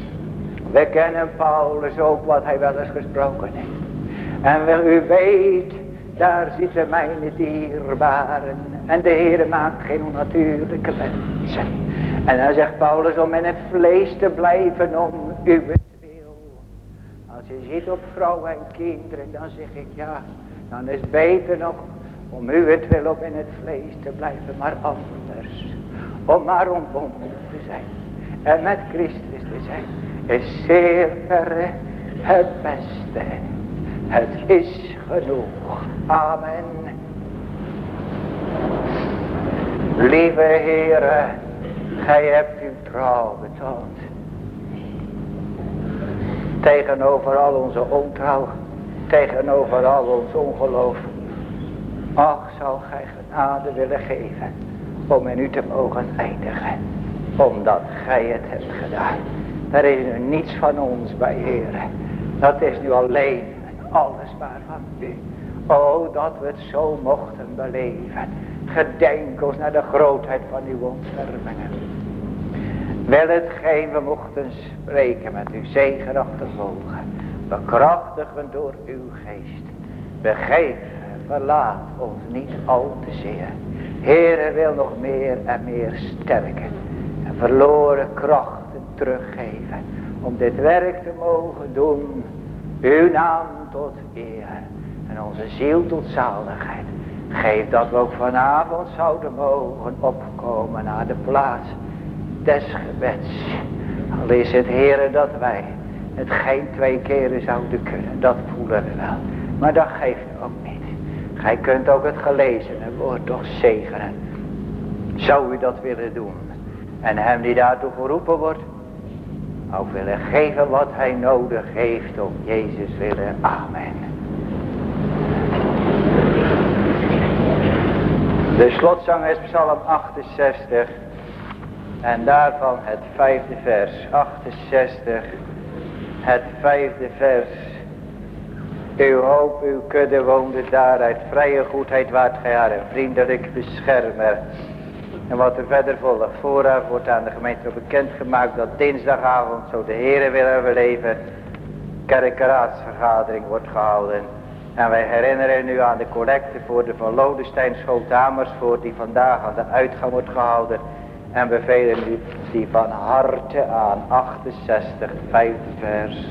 We kennen Paulus ook wat hij wel eens gesproken heeft. En wel u weet, daar zitten mijn dierbaren. En de Heer maakt geen onnatuurlijke mensen. En dan zegt Paulus, om in het vlees te blijven om uw wil. Als je ziet op vrouwen en kinderen, dan zeg ik ja, dan is het beter nog om uw wil om in het vlees te blijven. Maar anders, om maar ontbonden te zijn en met Christus te zijn, is zeer verre het beste. Het is genoeg. Amen. Lieve Heere, gij hebt uw trouw betoond. Tegenover al onze ontrouw, tegenover al ons ongeloof. Ach, zou gij genade willen geven om in u te mogen eindigen. Omdat gij het hebt gedaan. Er is nu niets van ons bij, Heere. Dat is nu alleen alles maar van u. O, dat we het zo mochten beleven. Gedenk ons naar de grootheid van uw ontfermingen. Wel hetgeen we mochten spreken met uw zegenachtig mogen. Bekrachtigen door uw geest. Begeef, verlaat ons niet al te zeer. Heere wil nog meer en meer sterken. En verloren krachten teruggeven. Om dit werk te mogen doen. Uw naam tot eer. En onze ziel tot zaligheid. Geef dat we ook vanavond zouden mogen opkomen naar de plaats des gebeds. Al is het, Heere, dat wij het geen twee keren zouden kunnen. Dat voelen we wel. Maar dat geeft ook niet. Gij kunt ook het gelezene woord toch zegenen. Zou u dat willen doen? En hem die daartoe geroepen wordt, ook willen geven wat hij nodig heeft om Jezus willen. Amen. De slotzang is Psalm achtenzestig. En daarvan het vijfde vers. achtenzestig. Het vijfde vers. Uw hoop, uw kudde woonde daar. Uit vrije goedheid waart gij haar een vriendelijk beschermer. En wat er verder volgt. Vooraf wordt aan de gemeente bekendgemaakt dat dinsdagavond, zo de Heere willen we leven, kerkenraadsvergadering wordt gehouden. En wij herinneren u aan de collecte voor de Van Lodestein School Amersfoort die vandaag aan de uitgang wordt gehouden. En bevelen u die van harte aan. achtenzestig, vijfde vers.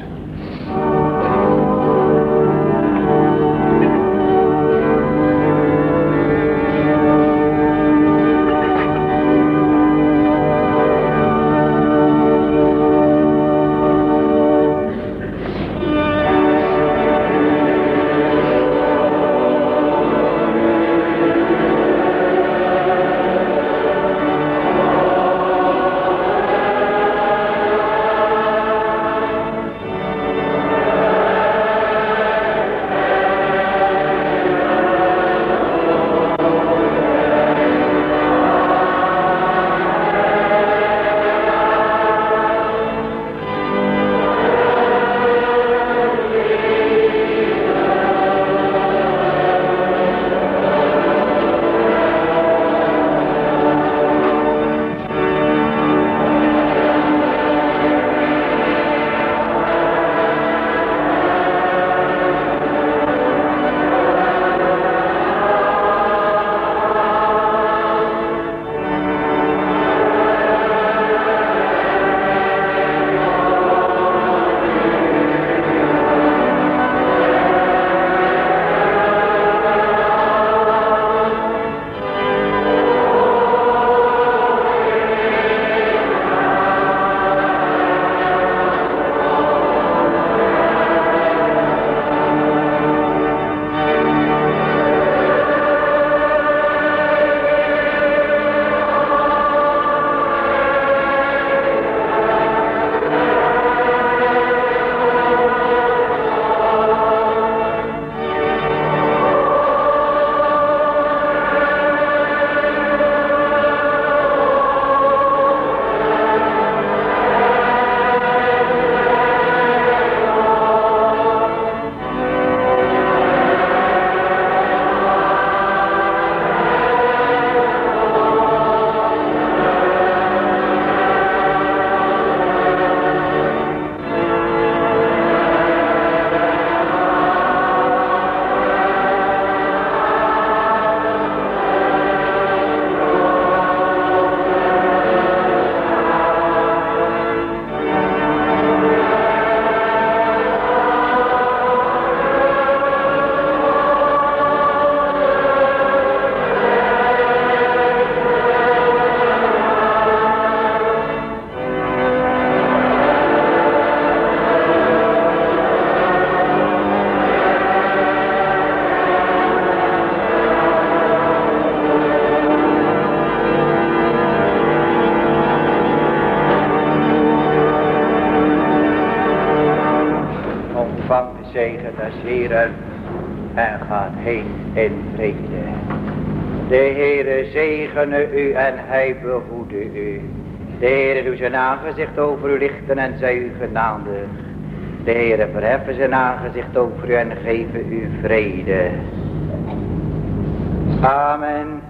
Ontvang de zegen des Heeren en gaat heen in vrede. De Heere zegene u en hij behoede u. De Heere doet zijn aangezicht over u lichten en zij u genadig. De Heere verheffen zijn aangezicht over u en geven u vrede. Amen.